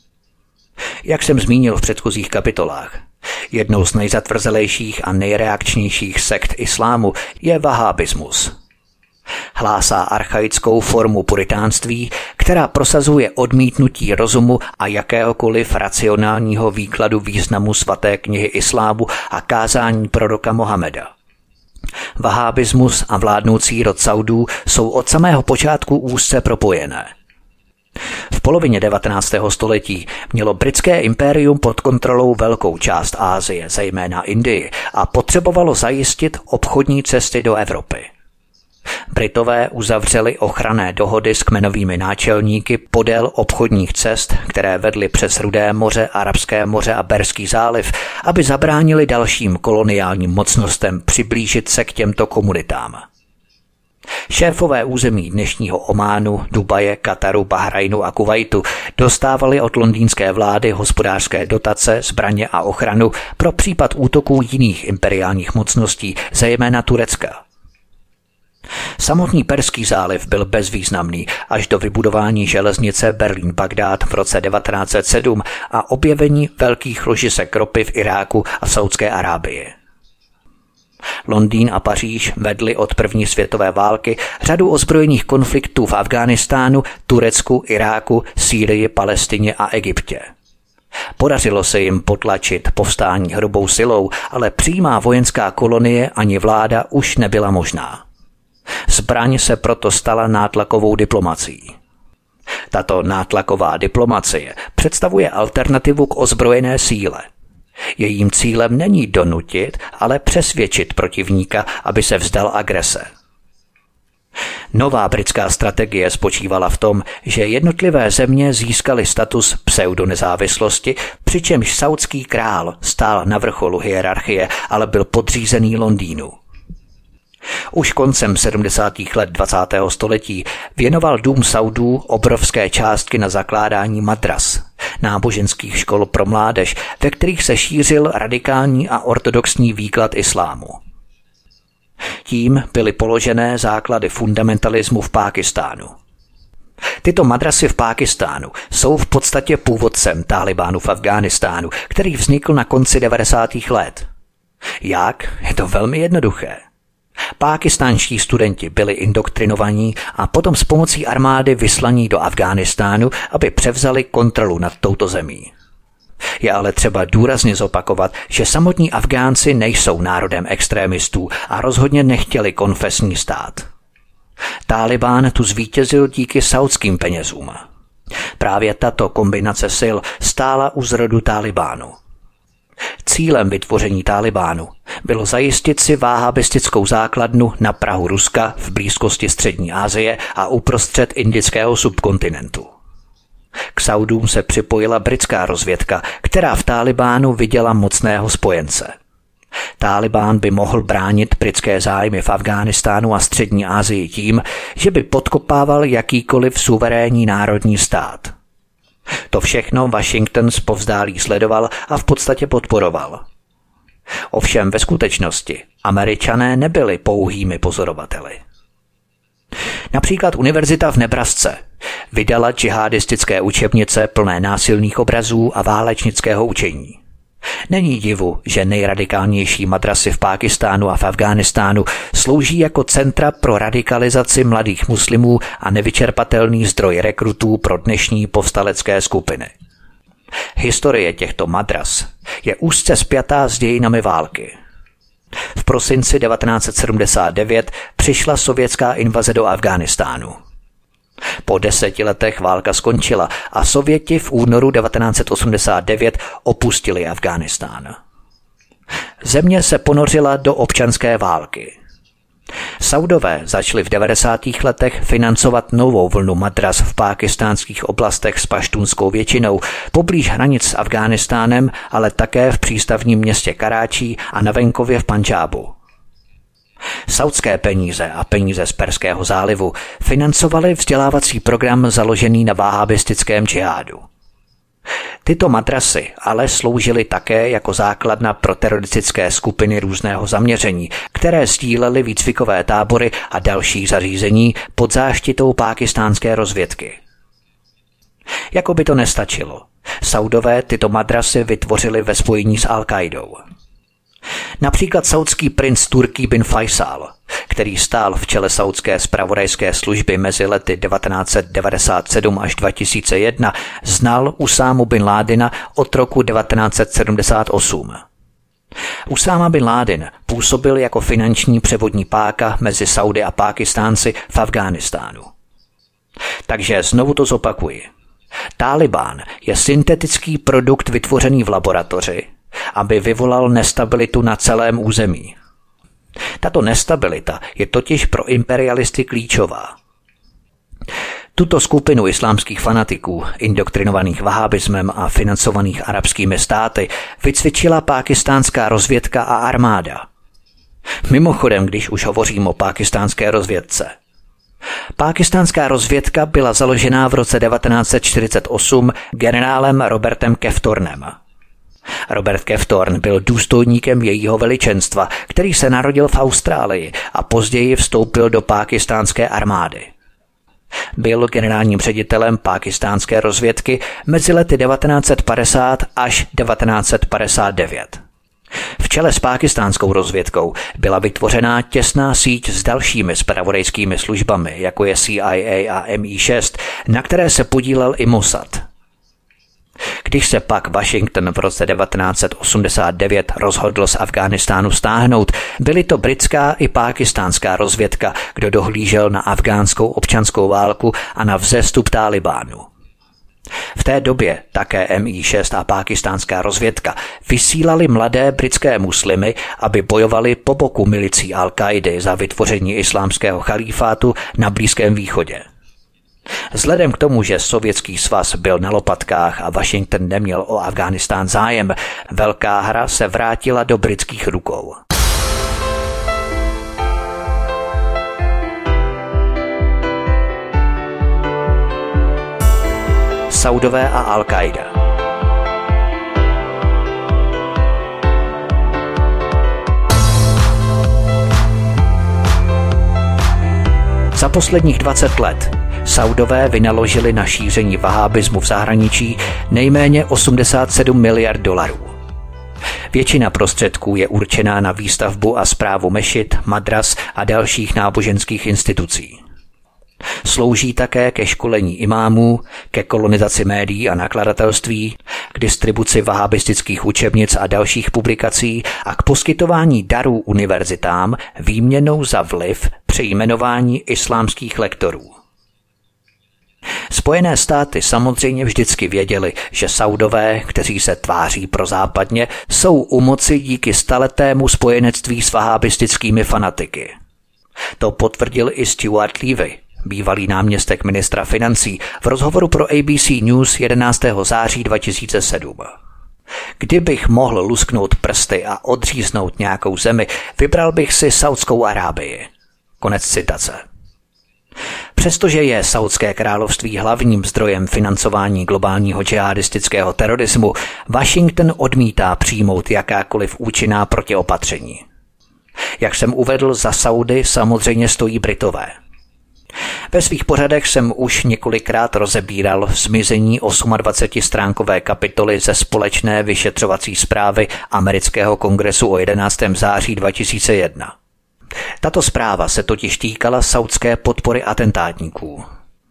Jak jsem zmínil v předchozích kapitolách, jednou z nejzatvrzelejších a nejreakčnějších sekt islámu je vahábismus. Hlásá archaickou formu puritánství, která prosazuje odmítnutí rozumu a jakéhokoliv racionálního výkladu významu svaté knihy islámu a kázání proroka Mohameda. Vahábismus a vládnoucí rod Saudů jsou od samého počátku úzce propojené. V polovině 19. století mělo britské impérium pod kontrolou velkou část Asie, zejména Indii, a potřebovalo zajistit obchodní cesty do Evropy. Britové uzavřeli ochranné dohody s kmenovými náčelníky podél obchodních cest, které vedly přes Rudé moře, Arabské moře a Perský záliv, aby zabránili dalším koloniálním mocnostem přiblížit se k těmto komunitám. Šéfové území dnešního Ománu, Dubaje, Kataru, Bahrajnu a Kuvajtu dostávali od londýnské vlády hospodářské dotace, zbraně a ochranu pro případ útoků jiných imperiálních mocností, zejména Turecka. Samotný Perský záliv byl bezvýznamný až do vybudování železnice Berlín-Bagdád v roce 1907 a objevení velkých ložisek ropy v Iráku a Saudské Arábii. Londýn a Paříž vedly od první světové války řadu ozbrojených konfliktů v Afghánistánu, Turecku, Iráku, Sýrii, Palestině a Egyptě. Podařilo se jim potlačit povstání hrubou silou, ale přímá vojenská kolonie ani vláda už nebyla možná. Zbraň se proto stala nátlakovou diplomacií. Tato nátlaková diplomacie představuje alternativu k ozbrojené síle. Jejím cílem není donutit, ale přesvědčit protivníka, aby se vzdal agrese. Nová britská strategie spočívala v tom, že jednotlivé země získaly status pseudonezávislosti, přičemž saudský král stál na vrcholu hierarchie, ale byl podřízený Londýnu. Už koncem 70. let 20. století věnoval dům Saudů obrovské částky na zakládání madras, náboženských škol pro mládež, ve kterých se šířil radikální a ortodoxní výklad islámu. Tím byly položené základy fundamentalismu v Pákistánu. Tyto madrasy v Pákistánu jsou v podstatě původcem Tálibánu v Afghánistánu, který vznikl na konci 90. let. Jak? Je to velmi jednoduché. Pákistánští studenti byli indoktrinovaní a potom s pomocí armády vyslaní do Afghánistánu, aby převzali kontrolu nad touto zemí. Je ale třeba důrazně zopakovat, že samotní Afgánci nejsou národem extrémistů a rozhodně nechtěli konfesní stát. Tálibán tu zvítězil díky saudským penězům. Právě tato kombinace sil stála u zrodu Tálibánu. Cílem vytvoření Tálibánu bylo zajistit si váhabistickou základnu na prahu Ruska v blízkosti Střední Asie a uprostřed indického subkontinentu. K Saudům se připojila britská rozvědka, která v Tálibánu viděla mocného spojence. Tálibán by mohl bránit britské zájmy v Afghánistánu a Střední Asii tím, že by podkopával jakýkoliv suverénní národní stát. To všechno Washington zpovzdálí sledoval a v podstatě podporoval. Ovšem ve skutečnosti Američané nebyli pouhými pozorovateli. Například univerzita v Nebrasce vydala džihadistické učebnice plné násilných obrazů a válečnického učení. Není divu, že nejradikálnější madrasy v Pákistánu a v Afghánistánu slouží jako centra pro radikalizaci mladých muslimů a nevyčerpatelný zdroj rekrutů pro dnešní povstalecké skupiny. Historie těchto madras je úzce spjatá s dějinami války. V prosinci 1979 přišla sovětská invaze do Afghánistánu. Po 10 letech válka skončila a Sověti v únoru 1989 opustili Afghánistán. Země se ponořila do občanské války. Saudové začali v 90. letech financovat novou vlnu madras v pákistánských oblastech s paštunskou většinou, poblíž hranic s Afghánistánem, ale také v přístavním městě Karáčí a na venkově v Pandžábu. Saudské peníze a peníze z Perského zálivu financovaly vzdělávací program založený na vahábistickém džihádu. Tyto madrasy ale sloužily také jako základna pro teroristické skupiny různého zaměření, které sdílely výcvikové tábory a další zařízení pod záštitou pákistánské rozvědky. Jako by to nestačilo, Saudové tyto madrasy vytvořili ve spojení s Al-Qaidou. Například saudský princ Turki bin Faisal, který stál v čele saudské zpravodajské služby mezi lety 1997 až 2001, znal Usámu bin Ládina od roku 1978. Usáma bin Ládin působil jako finanční převodní páka mezi Saudy a Pákistánci v Afghánistánu. Takže znovu to zopakuji. Tálibán je syntetický produkt vytvořený v laboratoři, aby vyvolal nestabilitu na celém území. Tato nestabilita je totiž pro imperialisty klíčová. Tuto skupinu islámských fanatiků, indoktrinovaných vahábismem a financovaných arabskými státy, vycvičila pákistánská rozvědka a armáda. Mimochodem, když už hovořím o pákistánské rozvědce. Pákistánská rozvědka byla založená v roce 1948 generálem Robertem Keftornem. Robert Keftorn byl důstojníkem jejího veličenstva, který se narodil v Austrálii a později vstoupil do pákistánské armády. Byl generálním ředitelem pákistánské rozvědky mezi lety 1950 až 1959. V čele s pákistánskou rozvědkou byla vytvořená těsná síť s dalšími zpravodajskými službami, jako je CIA a MI6, na které se podílel i Mossad. Když se pak Washington v roce 1989 rozhodl z Afghánistánu stáhnout, byly to britská i pákistánská rozvědka, kdo dohlížel na afgánskou občanskou válku a na vzestup Tálibánu. V té době také MI6 a pákistánská rozvědka vysílali mladé britské muslimy, aby bojovali po boku milicí Al-Kaidy za vytvoření islámského chalífátu na Blízkém východě. Vzhledem k tomu, že Sovětský svaz byl na lopatkách a Washington neměl o Afghánistán zájem, velká hra se vrátila do britských rukou. Saudové a Al-Qaida. Za posledních 20 let Saudové vynaložili na šíření vahábismu v zahraničí nejméně 87 miliard dolarů. Většina prostředků je určená na výstavbu a správu mešit, madras a dalších náboženských institucí. Slouží také ke školení imámů, ke kolonizaci médií a nakladatelství, k distribuci vahábistických učebnic a dalších publikací a k poskytování darů univerzitám výměnou za vliv při jmenování islámských lektorů. Spojené státy samozřejmě vždycky věděli, že Saudové, kteří se tváří prozápadně, jsou u moci díky staletému spojenectví s vahábistickými fanatiky. To potvrdil i Stuart Levy, bývalý náměstek ministra financí, v rozhovoru pro ABC News 11. září 2007. Kdybych mohl lusknout prsty a odříznout nějakou zemi, vybral bych si Saudskou Arábii. Konec citace. Přestože je Saudské království hlavním zdrojem financování globálního džihadistického terorismu, Washington odmítá přijmout jakákoliv účinná protiopatření. Jak jsem uvedl, za Saudy samozřejmě stojí Britové. Ve svých pořadech jsem už několikrát rozebíral zmizení 28stránkové kapitoly ze společné vyšetřovací zprávy amerického kongresu o 11. září 2001. Tato zpráva se totiž týkala saudské podpory atentátníků.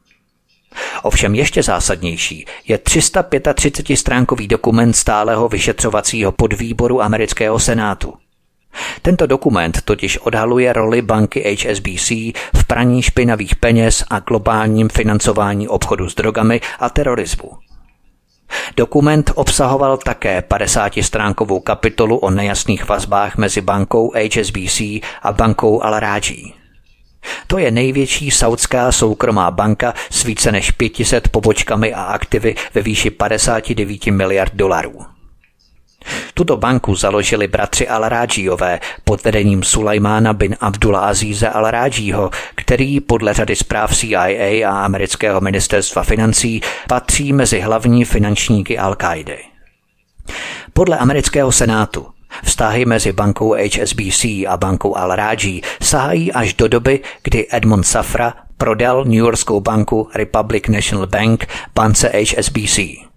Ovšem ještě zásadnější je 335stránkový dokument stálého vyšetřovacího podvýboru amerického senátu. Tento dokument totiž odhaluje roli banky HSBC v praní špinavých peněz a globálním financování obchodu s drogami a terorismu. Dokument obsahoval také 50stránkovou kapitolu o nejasných vazbách mezi bankou HSBC a bankou Al-Rajhi. To je největší saudská soukromá banka s více než 500 pobočkami a aktivy ve výši 59 miliard dolarů. Tuto banku založili bratři Al-Rádžíové pod vedením Sulajmána bin Abdula Azíze Al-Rádžího, který podle řady zpráv CIA a amerického ministerstva financí patří mezi hlavní finančníky Al-Káidy. Podle amerického senátu vztahy mezi bankou HSBC a bankou Al-Rádží sahají až do doby, kdy Edmond Safra prodal newyorskou banku Republic National Bank bance HSBC.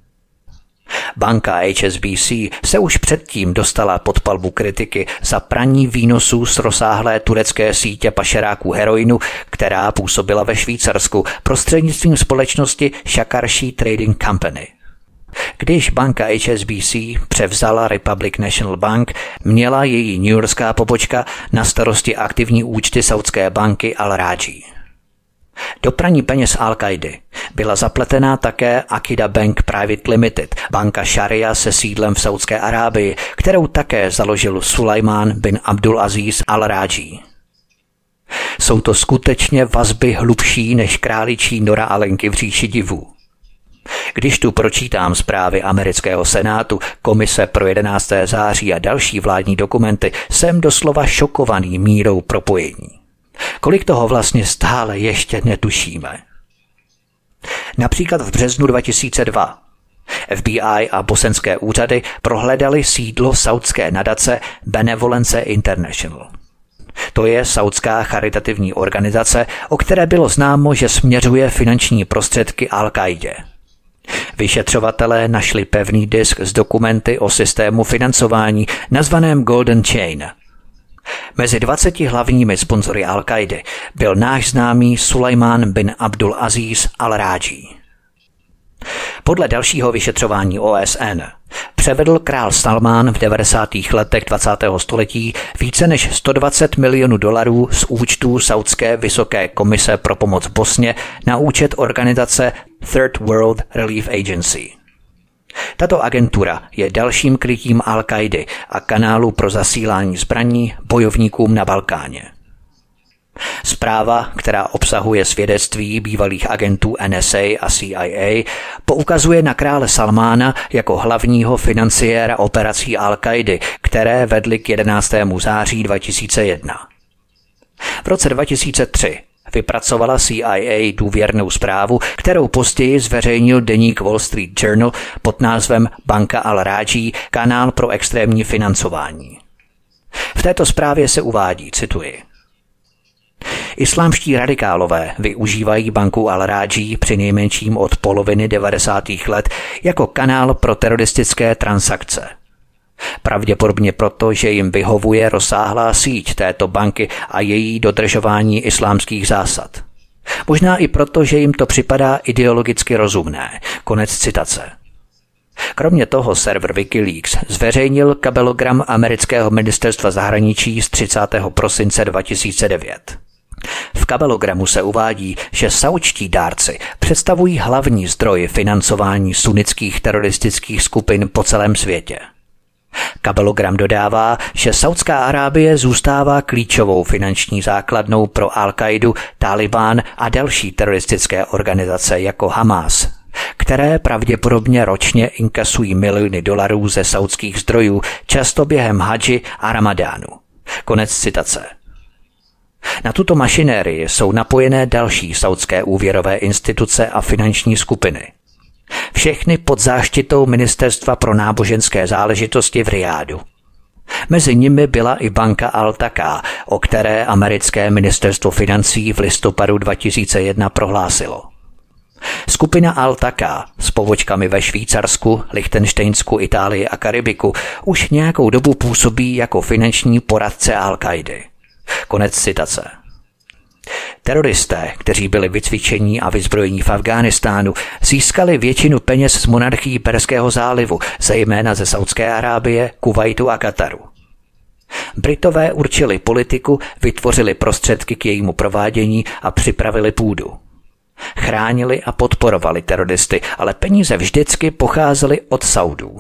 Banka HSBC se už předtím dostala pod palbu kritiky za praní výnosů z rozsáhlé turecké sítě pašeráků heroinu, která působila ve Švýcarsku prostřednictvím společnosti Shakarshi Trading Company. Když banka HSBC převzala Republic National Bank, měla její newyorská pobočka na starosti aktivní účty saudské banky Al-Rádží. Do praní peněz Al-Káidy byla zapletená také Akida Bank Private Limited, banka šaria se sídlem v Saudské Arábii, kterou také založil Sulajmán bin Abdul Aziz Al-Rádží. Jsou to skutečně vazby hlubší než králičí nora Alenky v říši divů. Když tu pročítám zprávy amerického senátu, komise pro 11. září a další vládní dokumenty, jsem doslova šokovaný mírou propojení. Kolik toho vlastně stále ještě netušíme. Například v březnu 2002 FBI a bosenské úřady prohledali sídlo saudské nadace Benevolence International. To je saudská charitativní organizace, o které bylo známo, že směřuje finanční prostředky Al-Káidě. Vyšetřovatelé našli pevný disk s dokumenty o systému financování nazvaném Golden Chain. Mezi 20 hlavními sponzory Al-Káidy byl náš známý Sulajmán bin Abdul Aziz Al-Rádží. Podle dalšího vyšetřování OSN převedl král Salmán v 90. letech 20. století více než $120 milionů z účtů Saudské vysoké komise pro pomoc Bosně na účet organizace Third World Relief Agency. Tato agentura je dalším krytím Al-Káidy a kanálu pro zasílání zbraní bojovníkům na Balkáně. Zpráva, která obsahuje svědectví bývalých agentů NSA a CIA, poukazuje na krále Salmána jako hlavního financiéra operací Al-Káidy, které vedly k 11. září 2001. V roce 2003 vypracovala CIA důvěrnou zprávu, kterou později zveřejnil deník Wall Street Journal pod názvem Banka Al-Rádží, kanál pro extrémní financování. V této zprávě se uvádí, cituji: Islámští radikálové využívají banku Al-Rádží přinejmenším od poloviny 90. let jako kanál pro teroristické transakce. Pravděpodobně proto, že jim vyhovuje rozsáhlá síť této banky a její dodržování islámských zásad. Možná i proto, že jim to připadá ideologicky rozumné. Konec citace. Kromě toho server Wikileaks zveřejnil kabelogram amerického ministerstva zahraničí z 30. prosince 2009. V kabelogramu se uvádí, že saudští dárci představují hlavní zdroj financování sunnických teroristických skupin po celém světě. Kabelogram dodává, že Saudská Arábie zůstává klíčovou finanční základnou pro Al-Káidu, Tálibán a další teroristické organizace jako Hamás, které pravděpodobně ročně inkasují miliony dolarů ze saudských zdrojů, často během hadži a ramadánu. Konec citace. Na tuto mašinérii jsou napojené další saudské úvěrové instituce a finanční skupiny. Všechny pod záštitou Ministerstva pro náboženské záležitosti v Rijádu. Mezi nimi byla i banka Al-Taká, o které americké ministerstvo financí v listopadu 2001 prohlásilo. Skupina Al-Taká s pobočkami ve Švýcarsku, Lichtenštejnsku, Itálii a Karibiku už nějakou dobu působí jako finanční poradce Al-Káidy. Konec citace. Teroristé, kteří byli vycvičení a vyzbrojení v Afghánistánu, získali většinu peněz z monarchií Perského zálivu, zejména ze Saudské Arábie, Kuvajtu a Kataru. Britové určili politiku, vytvořili prostředky k jejímu provádění a připravili půdu. Chránili a podporovali teroristy, ale peníze vždycky pocházely od Saudů.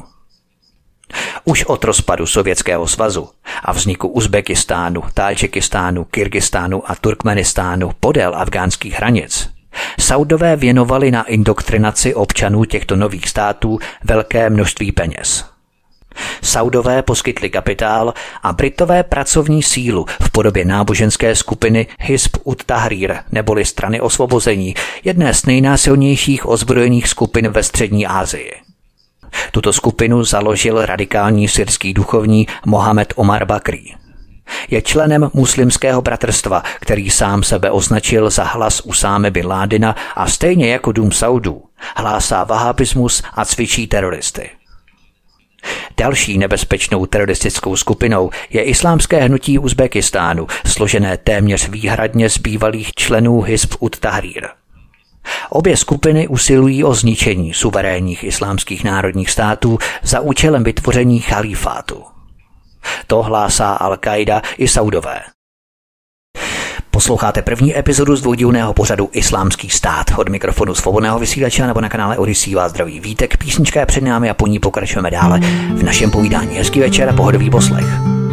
Už od rozpadu Sovětského svazu a vzniku Uzbekistánu, Tádžikistánu, Kyrgyzstánu a Turkmenistánu podél afgánských hranic Saudové věnovali na indoktrinaci občanů těchto nových států velké množství peněz. Saudové poskytli kapitál a Britové pracovní sílu v podobě náboženské skupiny Hizb ut-Tahrir neboli Strany osvobození, jedné z nejnásilnějších ozbrojených skupin ve střední Asii. Tuto skupinu založil radikální syrský duchovní Mohamed Omar Bakri. Je členem muslimského bratrstva, který sám sebe označil za hlas Usámy bin Ládina a stejně jako Dům Saudů hlásá vahábismus a cvičí teroristy. Další nebezpečnou teroristickou skupinou je islámské hnutí Uzbekistánu, složené téměř výhradně z bývalých členů Hizb ut-Tahrir. Obě skupiny usilují o zničení suverénních islámských národních států za účelem vytvoření chalífátu. To hlásá Al-Qaida i Saudové. Posloucháte první epizodu z dvoudílného pořadu Islámský stát. Od mikrofonu Svobodného vysílače nebo na kanále Odyssey vás zdraví Vítek. Písnička je před námi a po ní pokračujeme dále v našem povídání. Hezký večer a pohodový poslech.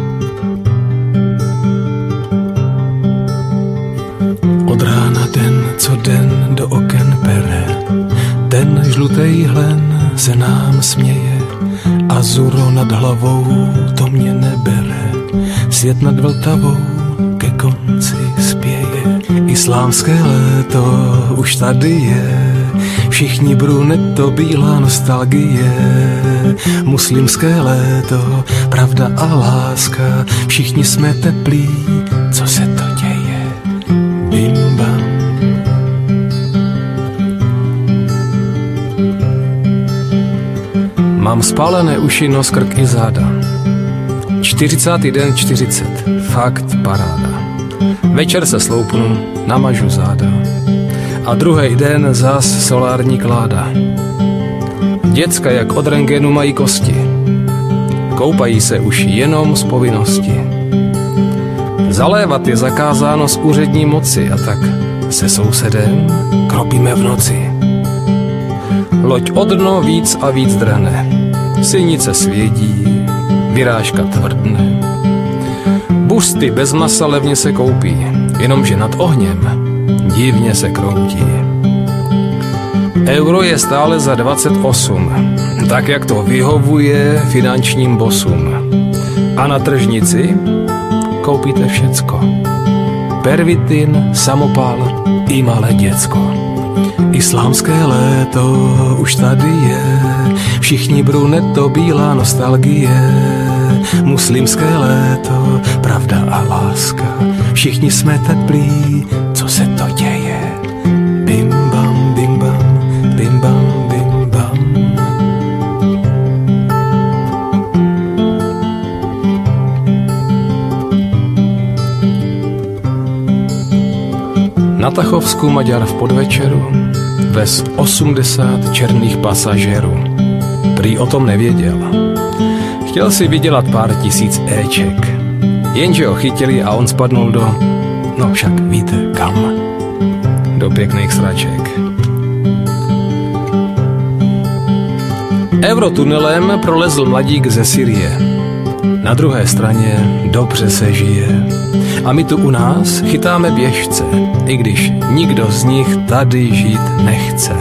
Od rána den, co den do oken pere, ten žlutej hlen se nám směje, azuro nad hlavou to mě nebere, svět nad Vltavou ke konci spěje. Islámské léto už tady je, všichni bruneto, bílá nostalgie. Muslimské léto, pravda a láska, všichni jsme teplí, co se to děje? Bim bam. Mám spálené uši, nos, krk i záda. 40. den 40, fakt paráda. Večer se sloupnu, namažu záda. A druhý den zas solární kláda. Děcka jak od rentgenu mají kosti. Koupají se už jenom z povinnosti. Zalévat je zakázáno z úřední moci a tak se sousedem kropíme v noci. Loď od dno víc a víc drhne, silnice svědí, vyrážka tvrdne. Busty bez masa levně se koupí, jenomže nad ohněm divně se kroutí. Euro je stále za 28, tak jak to vyhovuje finančním bosům. A na tržnici koupíte všecko. Pervitin, samopal i malé děcko. Islámské léto už tady je, všichni bruneto, bílá nostalgie. Muslimské léto, pravda a láska, všichni jsme teplí, co se to děje? Bim bam, bim bam, bim bam, bim bam. Na Tachovsku Maďar v podvečeru vez 80 černých pasažérů. Prý o tom nevěděl. Chtěl si vydělat pár tisíc éček. Jenže ho chytili a on spadnul do... No však víte kam. Do pěkných sraček. Eurotunelem prolezl mladík ze Syrie. Na druhé straně dobře se žije. A my tu u nás chytáme běžce, i když nikdo z nich tady žít nechce.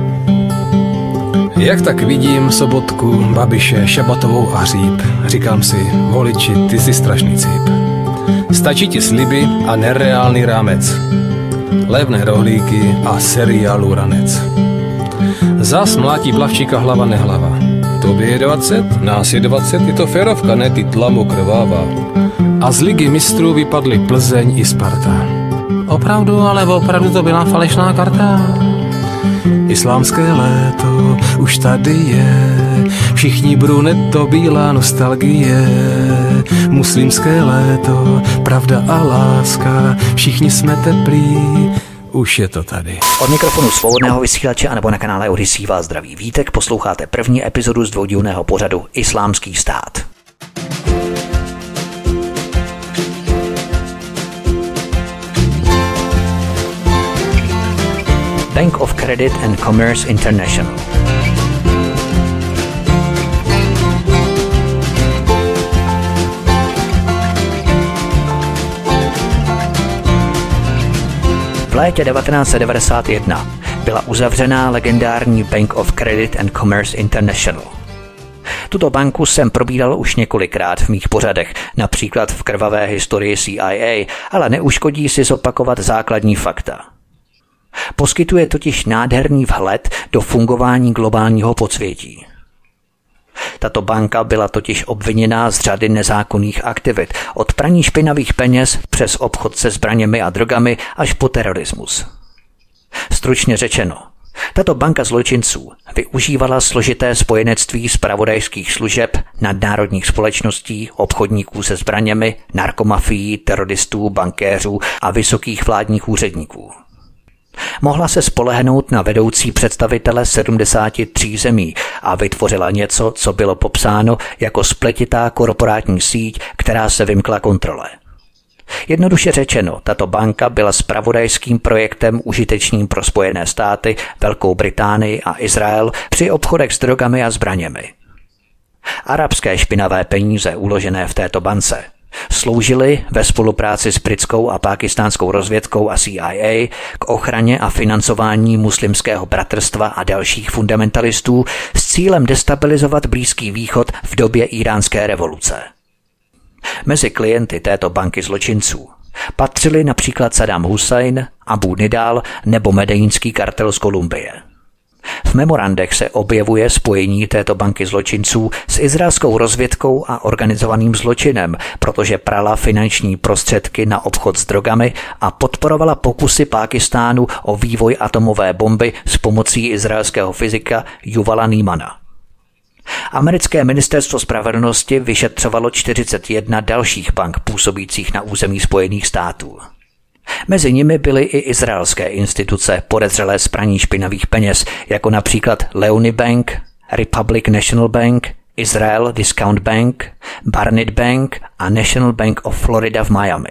Jak tak vidím Sobotku, Babiše, Šabatovou a Hříb, říkám si, voliči, ty jsi strašný cíp. Stačí ti sliby a nereálný rámec, levné rohlíky a seriálu ranec. Zas mlátí Plavčíka hlava nehlava. Tobě je 20, nás je 20, je to férovka, ne ty tlamu krvává. A z ligy mistrů vypadly Plzeň i Sparta. Opravdu, ale opravdu to byla falešná karta. Islámské léto už tady je, všichni bruneto, bílá nostalgie. Muslimské léto, pravda a láska, všichni jsme teplí, už je to tady. Od mikrofonu Svobodného vysílače anebo na kanále Odyssey vás zdraví Vítek, posloucháte první epizodu z dvoudílného pořadu Islámský stát. Bank of Credit and Commerce International. V létě 1991 byla uzavřená legendární Bank of Credit and Commerce International. Tuto banku jsem probíral už několikrát v mých pořadech, například v krvavé historii CIA, ale neuškodí si zopakovat základní fakta. Poskytuje totiž nádherný vhled do fungování globálního podsvětí. Tato banka byla totiž obviněná z řady nezákonných aktivit, od praní špinavých peněz přes obchod se zbraněmi a drogami až po terorismus. Stručně řečeno, tato banka zločinců využívala složité spojenectví zpravodajských služeb, nadnárodních společností, obchodníků se zbraněmi, narkomafií, teroristů, bankéřů a vysokých vládních úředníků. Mohla se spolehnout na vedoucí představitele 73 zemí a vytvořila něco, co bylo popsáno jako spletitá korporátní síť, která se vymkla kontrole. Jednoduše řečeno, tato banka byla zpravodajským projektem užitečným pro Spojené státy, Velkou Británii a Izrael při obchodech s drogami a zbraněmi. Arabské špinavé peníze uložené v této bance sloužily ve spolupráci s britskou a pákistánskou rozvědkou a CIA k ochraně a financování muslimského bratrstva a dalších fundamentalistů s cílem destabilizovat Blízký východ v době Íránské revoluce. Mezi klienty této banky zločinců patřili například Saddam Hussein, Abu Nidal nebo medellínský kartel z Kolumbie. V memorandech se objevuje spojení této banky zločinců s izraelskou rozvědkou a organizovaným zločinem, protože prala finanční prostředky na obchod s drogami a podporovala pokusy Pákistánu o vývoj atomové bomby s pomocí izraelského fyzika Yuvala Neemana. Americké ministerstvo spravedlnosti vyšetřovalo 41 dalších bank působících na území Spojených států. Mezi nimi byly i izraelské instituce podezřelé z praní špinavých peněz, jako například Leumi Bank, Republic National Bank, Israel Discount Bank, Barnett Bank a National Bank of Florida v Miami.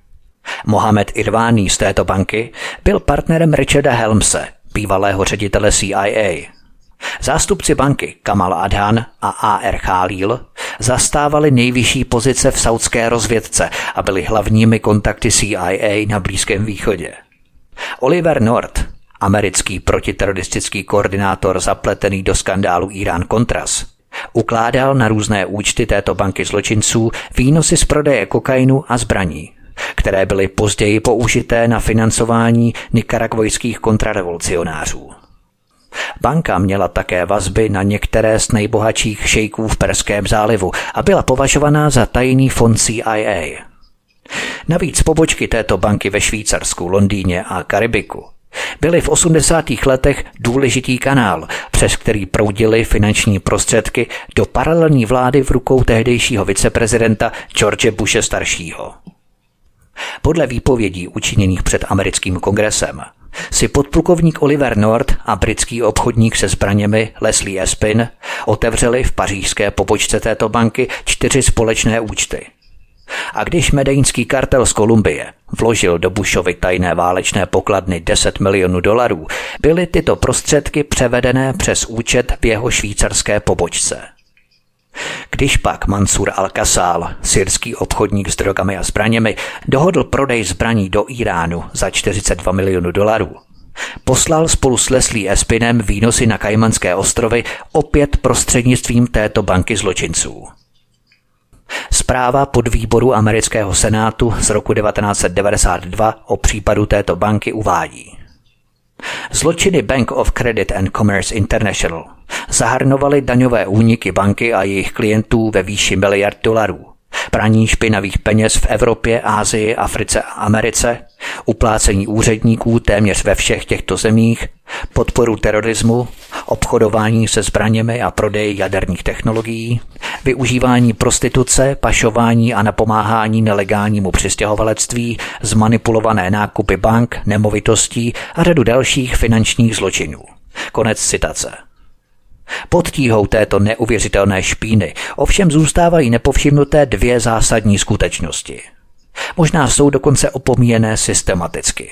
Mohamed Irvani z této banky byl partnerem Richarda Helmse, bývalého ředitele CIA. Zástupci banky Kamal Adhan a A.R. Khalil zastávali nejvyšší pozice v saudské rozvědce a byli hlavními kontakty CIA na Blízkém východě. Oliver North, americký protiteroristický koordinátor zapletený do skandálu Irán-Contras, ukládal na různé účty této banky zločinců výnosy z prodeje kokainu a zbraní, které byly později použité na financování nikaragvojských kontrarevolucionářů. Banka měla také vazby na některé z nejbohatších šejků v Perském zálivu a byla považovaná za tajný fond CIA. Navíc pobočky této banky ve Švýcarsku, Londýně a Karibiku byly v 80. letech důležitý kanál, přes který proudily finanční prostředky do paralelní vlády v rukou tehdejšího viceprezidenta George Bushe staršího. Podle výpovědí učiněných před americkým kongresem si podplukovník Oliver North a britský obchodník se zbraněmi Leslie Espin otevřeli v pařížské pobočce této banky 4 společné účty. A když medellínský kartel z Kolumbie vložil do Bushovy tajné válečné pokladny $10 milionů, byly tyto prostředky převedené přes účet v jeho švýcarské pobočce. Když pak Mansur al-Qassal, syrský obchodník s drogami a zbraněmi, dohodl prodej zbraní do Iránu za $42 milionů, poslal spolu s Leslie Espinem výnosy na Kajmanské ostrovy opět prostřednictvím této banky zločinců. Zpráva podvýboru amerického senátu z roku 1992 o případu této banky uvádí: zločiny Bank of Credit and Commerce International zahrnovaly daňové úniky banky a jejich klientů ve výši $1 miliard, praní špinavých peněz v Evropě, Asii, Africe a Americe, uplácení úředníků téměř ve všech těchto zemích, podporu terorismu, obchodování se zbraněmi a prodej jaderných technologií, využívání prostituce, pašování a napomáhání nelegálnímu přistěhovalectví, zmanipulované nákupy bank, nemovitostí a řadu dalších finančních zločinů. Konec citace. Pod tíhou této neuvěřitelné špíny ovšem zůstávají nepovšimnuté 2 zásadní skutečnosti. Možná jsou dokonce opomíjené systematicky.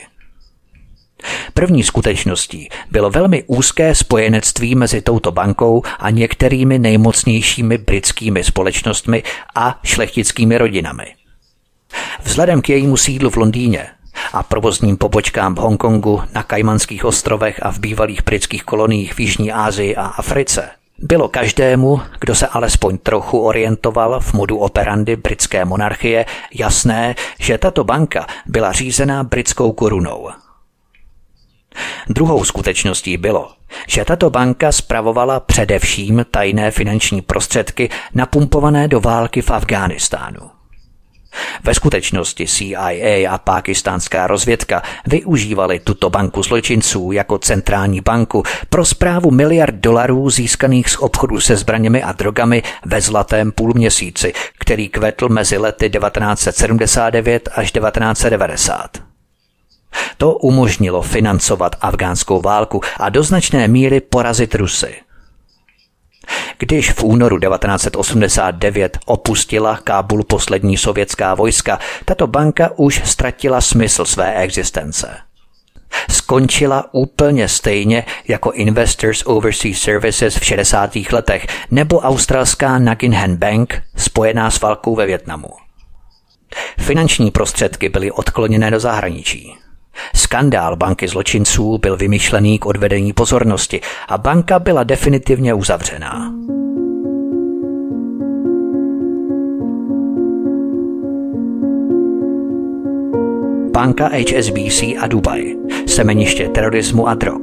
První skutečností bylo velmi úzké spojenectví mezi touto bankou a některými nejmocnějšími britskými společnostmi a šlechtickými rodinami. Vzhledem k jejímu sídlu v Londýně a provozním pobočkám v Hongkongu, na Kajmanských ostrovech a v bývalých britských koloniích v Jižní Asii a Africe Bylo každému, kdo se alespoň trochu orientoval v modu operandi britské monarchie, jasné, že tato banka byla řízená britskou korunou. Druhou skutečností bylo, že tato banka spravovala především tajné finanční prostředky napumpované do války v Afghánistánu. Ve skutečnosti CIA a pákistánská rozvědka využívali tuto banku zločinců jako centrální banku pro správu miliard dolarů získaných z obchodu se zbraněmi a drogami ve zlatém půlměsíci, který kvetl mezi lety 1979 až 1990. To umožnilo financovat afgánskou válku a do značné míry porazit Rusy. Když v únoru 1989 opustila Kábul poslední sovětská vojska, tato banka už ztratila smysl své existence. Skončila úplně stejně jako Investors Overseas Services v 60. letech nebo australská Nagin Bank spojená s válkou ve Vietnamu. Finanční prostředky byly odkloněné do zahraničí. Skandál banky zločinců byl vymyšlený k odvedení pozornosti a banka byla definitivně uzavřená. Banka HSBC a Dubaj, semeniště terorismu a drog.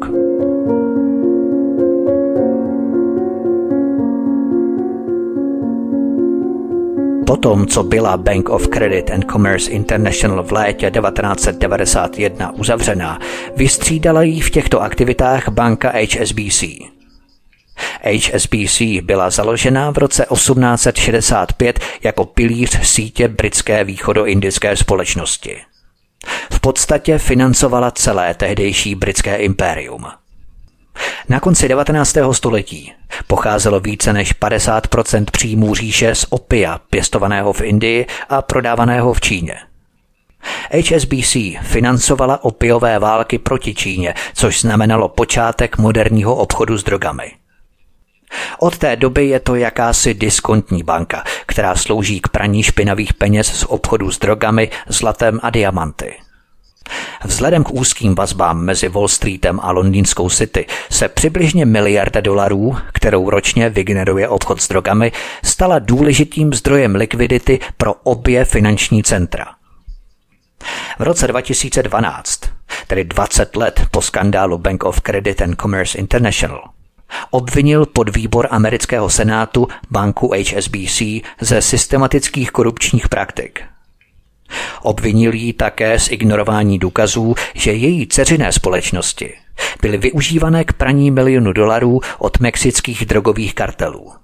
Potom, co byla Bank of Credit and Commerce International v létě 1991 uzavřená, vystřídala jí v těchto aktivitách banka HSBC. HSBC byla založena v roce 1865 jako pilíř sítě britské východoindické společnosti. V podstatě financovala celé tehdejší britské impérium. Na konci 19. století pocházelo více než 50% příjmů říše z opia pěstovaného v Indii a prodávaného v Číně. HSBC financovala opiové války proti Číně, což znamenalo počátek moderního obchodu s drogami. Od té doby je to jakási diskontní banka, která slouží k praní špinavých peněz z obchodu s drogami, zlatem a diamanty. Vzhledem k úzkým vazbám mezi Wall Streetem a londýnskou City se přibližně miliarda dolarů, kterou ročně vygeneruje obchod s drogami, stala důležitým zdrojem likvidity pro obě finanční centra. V roce 2012, tedy 20 let po skandálu Bank of Credit and Commerce International, obvinil podvýbor amerického senátu banku HSBC ze systematických korupčních praktik. Obvinil ji také z ignorování důkazů, že její dceřiné společnosti byly využívané k praní milionů dolarů od mexických drogových kartelů.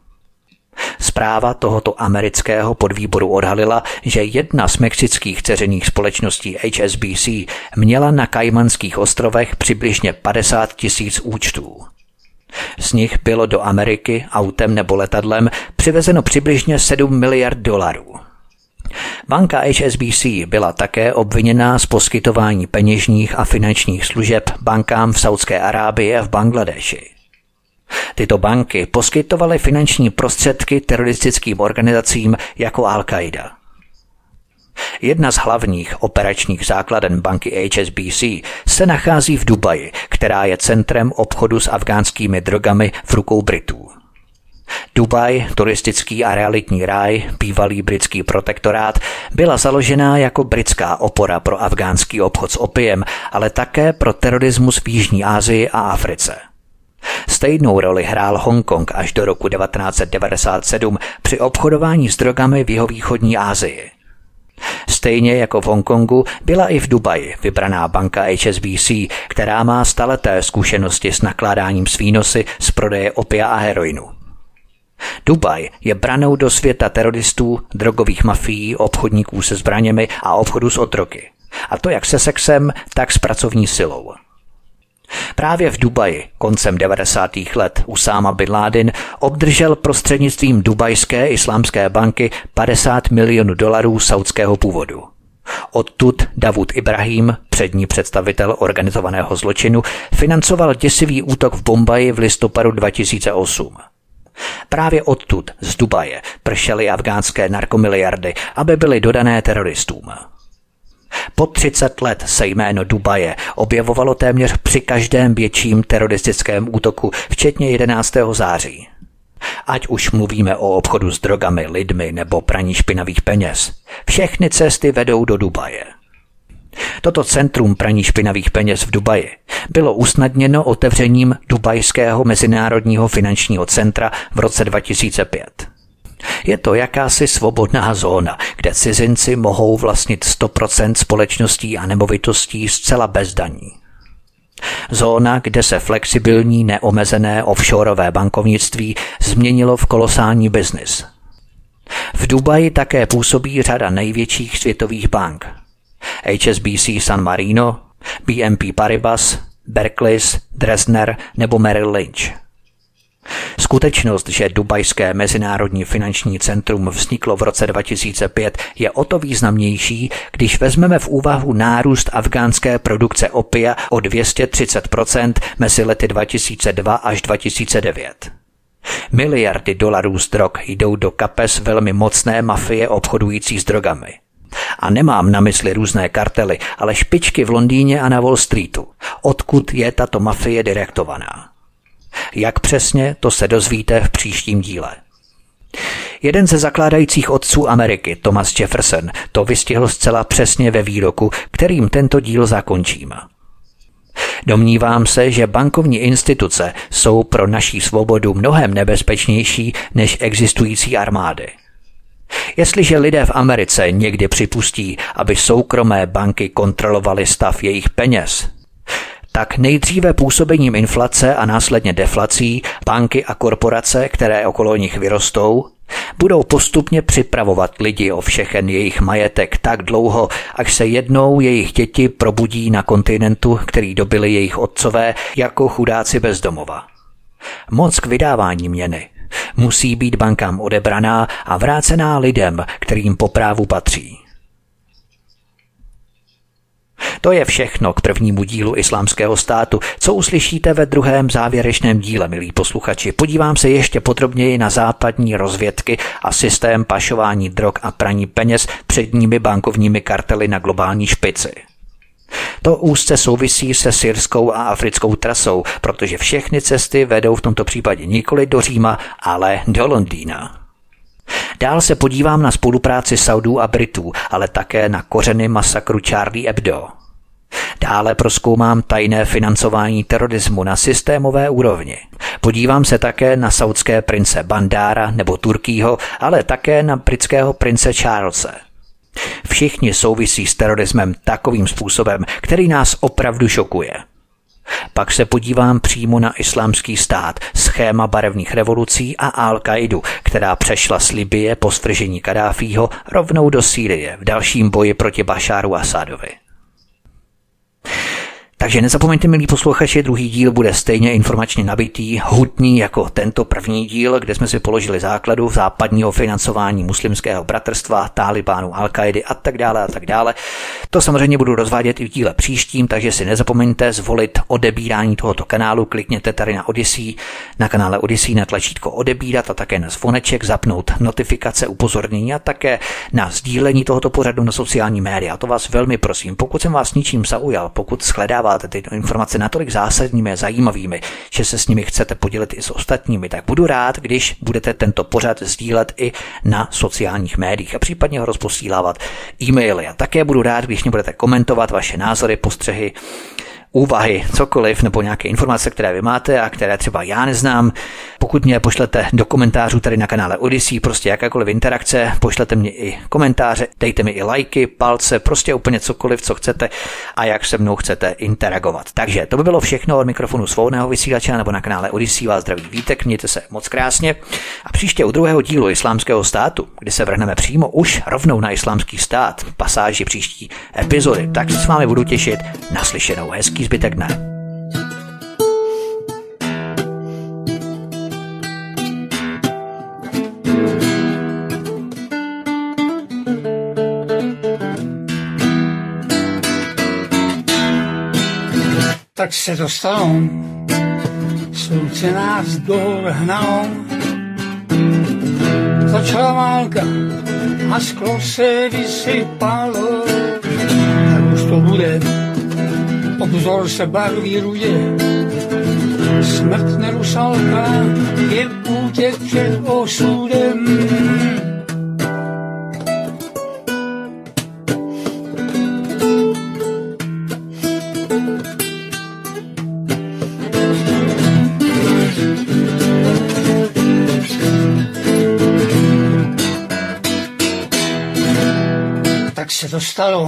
Zpráva tohoto amerického podvýboru odhalila, že jedna z mexických dceřiných společností HSBC měla na Kajmanských ostrovech přibližně 50 000 účtů. Z nich bylo do Ameriky autem nebo letadlem přivezeno přibližně 7 miliard dolarů. Banka HSBC byla také obviněná z poskytování peněžních a finančních služeb bankám v Saudské Arábii a v Bangladeši. Tyto banky poskytovaly finanční prostředky teroristickým organizacím jako Al-Qaida. Jedna z hlavních operačních základen banky HSBC se nachází v Dubaji, která je centrem obchodu s afgánskými drogami v rukou Britů. Dubaj, turistický a realitní ráj, bývalý britský protektorát, byla založená jako britská opora pro afgánský obchod s opiem, ale také pro terorismus v Jižní Asii a Africe. Stejnou roli hrál Hongkong až do roku 1997 při obchodování s drogami v jihovýchodní Asii. Stejně jako v Hongkongu byla i v Dubaji vybraná banka HSBC, která má staleté zkušenosti s nakládáním s výnosy z prodeje opia a heroinu. Dubaj je branou do světa teroristů, drogových mafií, obchodníků se zbraněmi a obchodu s otroky. A to jak se sexem, tak s pracovní silou. Právě v Dubaji koncem 90. let Usáma bin Laden obdržel prostřednictvím Dubajské islámské banky 50 milionů dolarů saudského původu. Odtud Davud Ibrahim, přední představitel organizovaného zločinu, financoval děsivý útok v Bombaji v listopadu 2008. Právě odtud z Dubaje pršely afgánské narkomiliardy, aby byly dodané teroristům. Po 30 let se jméno Dubaje objevovalo téměř při každém větším teroristickém útoku, včetně 11. září. Ať už mluvíme o obchodu s drogami, lidmi nebo praní špinavých peněz, všechny cesty vedou do Dubaje. Toto centrum praní špinavých peněz v Dubaji bylo usnadněno otevřením Dubajského mezinárodního finančního centra v roce 2005. Je to jakási svobodná zóna, kde cizinci mohou vlastnit 100% společností a nemovitostí zcela bez daní. Zóna, kde se flexibilní, neomezené offshoreové bankovnictví změnilo v kolosální biznis. V Dubaji také působí řada největších světových bank. HSBC San Marino, BNP Paribas, Barclays, Dresdner nebo Merrill Lynch. Skutečnost, že Dubajské mezinárodní finanční centrum vzniklo v roce 2005, je o to významnější, když vezmeme v úvahu nárůst afgánské produkce opia o 230% mezi lety 2002 až 2009. Miliardy dolarů z drog jdou do kapes velmi mocné mafie obchodující s drogami. A nemám na mysli různé kartely, ale špičky v Londýně a na Wall Streetu, odkud je tato mafie direktovaná. Jak přesně, to se dozvíte v příštím díle. Jeden ze zakládajících otců Ameriky, Thomas Jefferson, to vystihl zcela přesně ve výroku, kterým tento díl zakončím. Domnívám se, že bankovní instituce jsou pro naši svobodu mnohem nebezpečnější než existující armády. Jestliže lidé v Americe někdy připustí, aby soukromé banky kontrolovaly stav jejich peněz, tak nejdříve působením inflace a následně deflací banky a korporace, které okolo nich vyrostou, budou postupně připravovat lidi o všechen jejich majetek tak dlouho, až se jednou jejich děti probudí na kontinentu, který dobili jejich otcové jako chudáci bezdomova. Moc k vydávání měny musí být bankám odebraná a vrácená lidem, kterým po právu patří. To je všechno k prvnímu dílu Islámského státu, co uslyšíte ve druhém závěrečném díle, milí posluchači. Podívám se ještě podrobněji na západní rozvědky a systém pašování drog a praní peněz předními bankovními kartely na globální špici. To úzce souvisí se syrskou a africkou trasou, protože všechny cesty vedou v tomto případě nikoli do Říma, ale do Londýna. Dál se podívám na spolupráci Saudů a Britů, ale také na kořeny masakru Charlie Hebdo. Dále prozkoumám tajné financování terorismu na systémové úrovni. Podívám se také na saudské prince Bandára nebo Turkýho, ale také na britského prince Charlese. Všichni souvisí s terorismem takovým způsobem, který nás opravdu šokuje. Pak se podívám přímo na Islámský stát, schéma barevných revolucí a Al-Kaidu, která přešla z Libye po svržení Kaddáfího rovnou do Sýrie v dalším boji proti Bašáru Asadovi. Takže nezapomeňte, milí posluchači, druhý díl bude stejně informačně nabitý, hutný jako tento první díl, kde jsme si položili základu západního financování muslimského bratrstva, Talibánu, Al-Kaidy a tak dále. To samozřejmě budu rozvádět i v díle příštím, takže si nezapomeňte zvolit odebírání tohoto kanálu, klikněte tady na Odyssey, na kanále Odyssey na tlačítko odebírat a také na zvoneček, zapnout notifikace, upozornění a také na sdílení tohoto pořadu na sociální média. To vás velmi prosím, pokud jsem vás ničím zaujal, pokud shledáváte ty informace natolik zásadními a zajímavými, že se s nimi chcete podělit i s ostatními, tak budu rád, když budete tento pořad sdílet i na sociálních médiích a případně ho rozposílávat e-maily. A také budu rád, když mě budete komentovat vaše názory, postřehy, úvahy, cokoliv, nebo nějaké informace, které vy máte a které třeba já neznám. Pokud mě pošlete do komentářů tady na kanále Odyssey, prostě jakákoliv interakce, pošlete mě i komentáře, dejte mi i lajky, palce, prostě úplně cokoliv, co chcete a jak se mnou chcete interagovat. Takže to by bylo všechno od mikrofonu svobodného vysílače nebo na kanále Odyssey. Vás zdraví Vítek, mějte se moc krásně a příště u druhého dílu Islámského státu, kdy se vrhneme přímo už rovnou na Islámský stát, pasáži příští epizody, tak se s vámi budu těšit. Naslyšenou, hezký zbytek dne. Tak se dostanou, slunce nás dohnanou. Začala válka a sklo se vysypalo, tak už to bude, obzor se barví rudě, Smrt nerusalka je útěk před osudem. Tak se to stalo,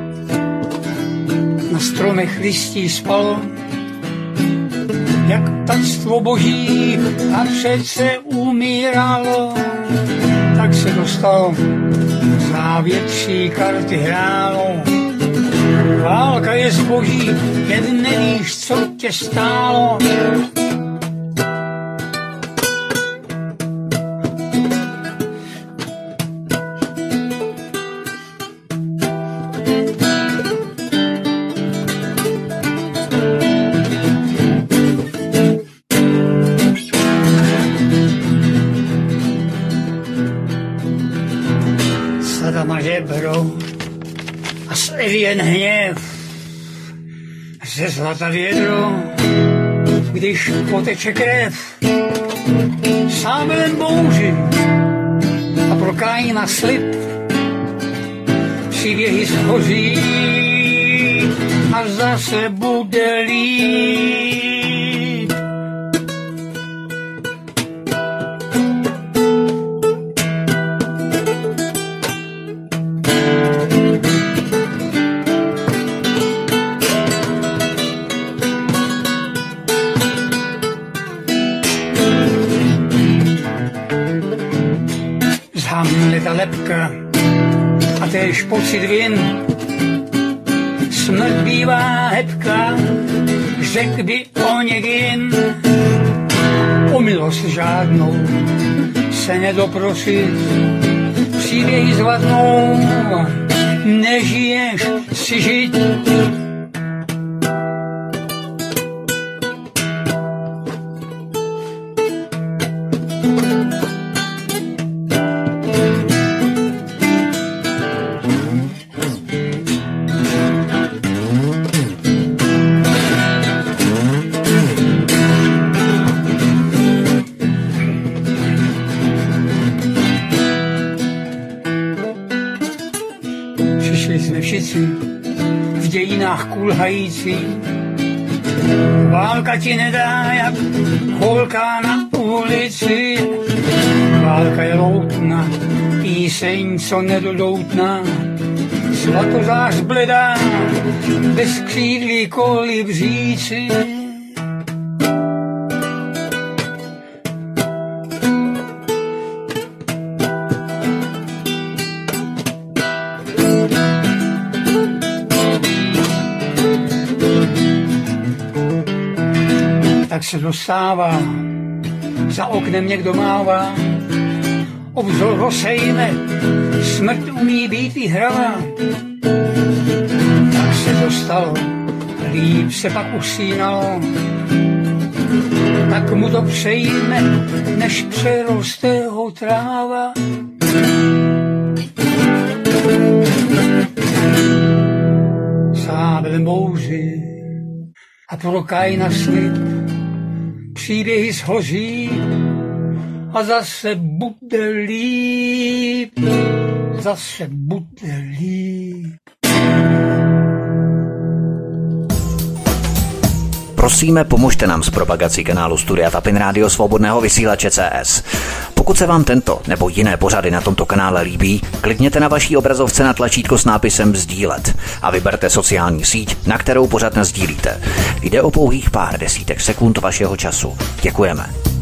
na stromech listí spalo, jak ptactvo boží a přece umíralo. Tak se to stalo, závětří karty hrálo. Válka je zboží, jen nevíš, co tě stálo. Sadama žebro a z Evien hněv, ze zlata vědro, když poteče krev, sámelem bouři a pro Kaina slib, příběhy schoří a zase bude líp. Ta lepka a též pocit vin. Smrt bývá hebka, řek by Onegin. O milost žádnou se nedoprosit, příběhy zvadnou, nežiješ si žít. Jsme všichni v dějinách kulhající. Válka ti nedá jak holka na ulici. Válka je loutna, píseň, co nedodoutná. Svatozář bledá, bez křídlí kolibříci. Tak se dostává, za oknem někdo mává, obzor ho sejme, smrt umí být i hravá. Tak se to stalo, líp se pak usínalo, tak mu to přejme, než přeroste ho tráva. Sábelem bouři a pro Kaina slib, příběhy shoří a zase bude líp, zase bude líp. Prosíme, pomožte nám s propagací kanálu Studia Tapin Rádio Svobodného vysílače CS. Pokud se vám tento nebo jiné pořady na tomto kanále líbí, klikněte na vaší obrazovce na tlačítko s nápisem sdílet a vyberte sociální síť, na kterou pořad nasdílíte. Jde o pouhých pár desítek sekund vašeho času. Děkujeme.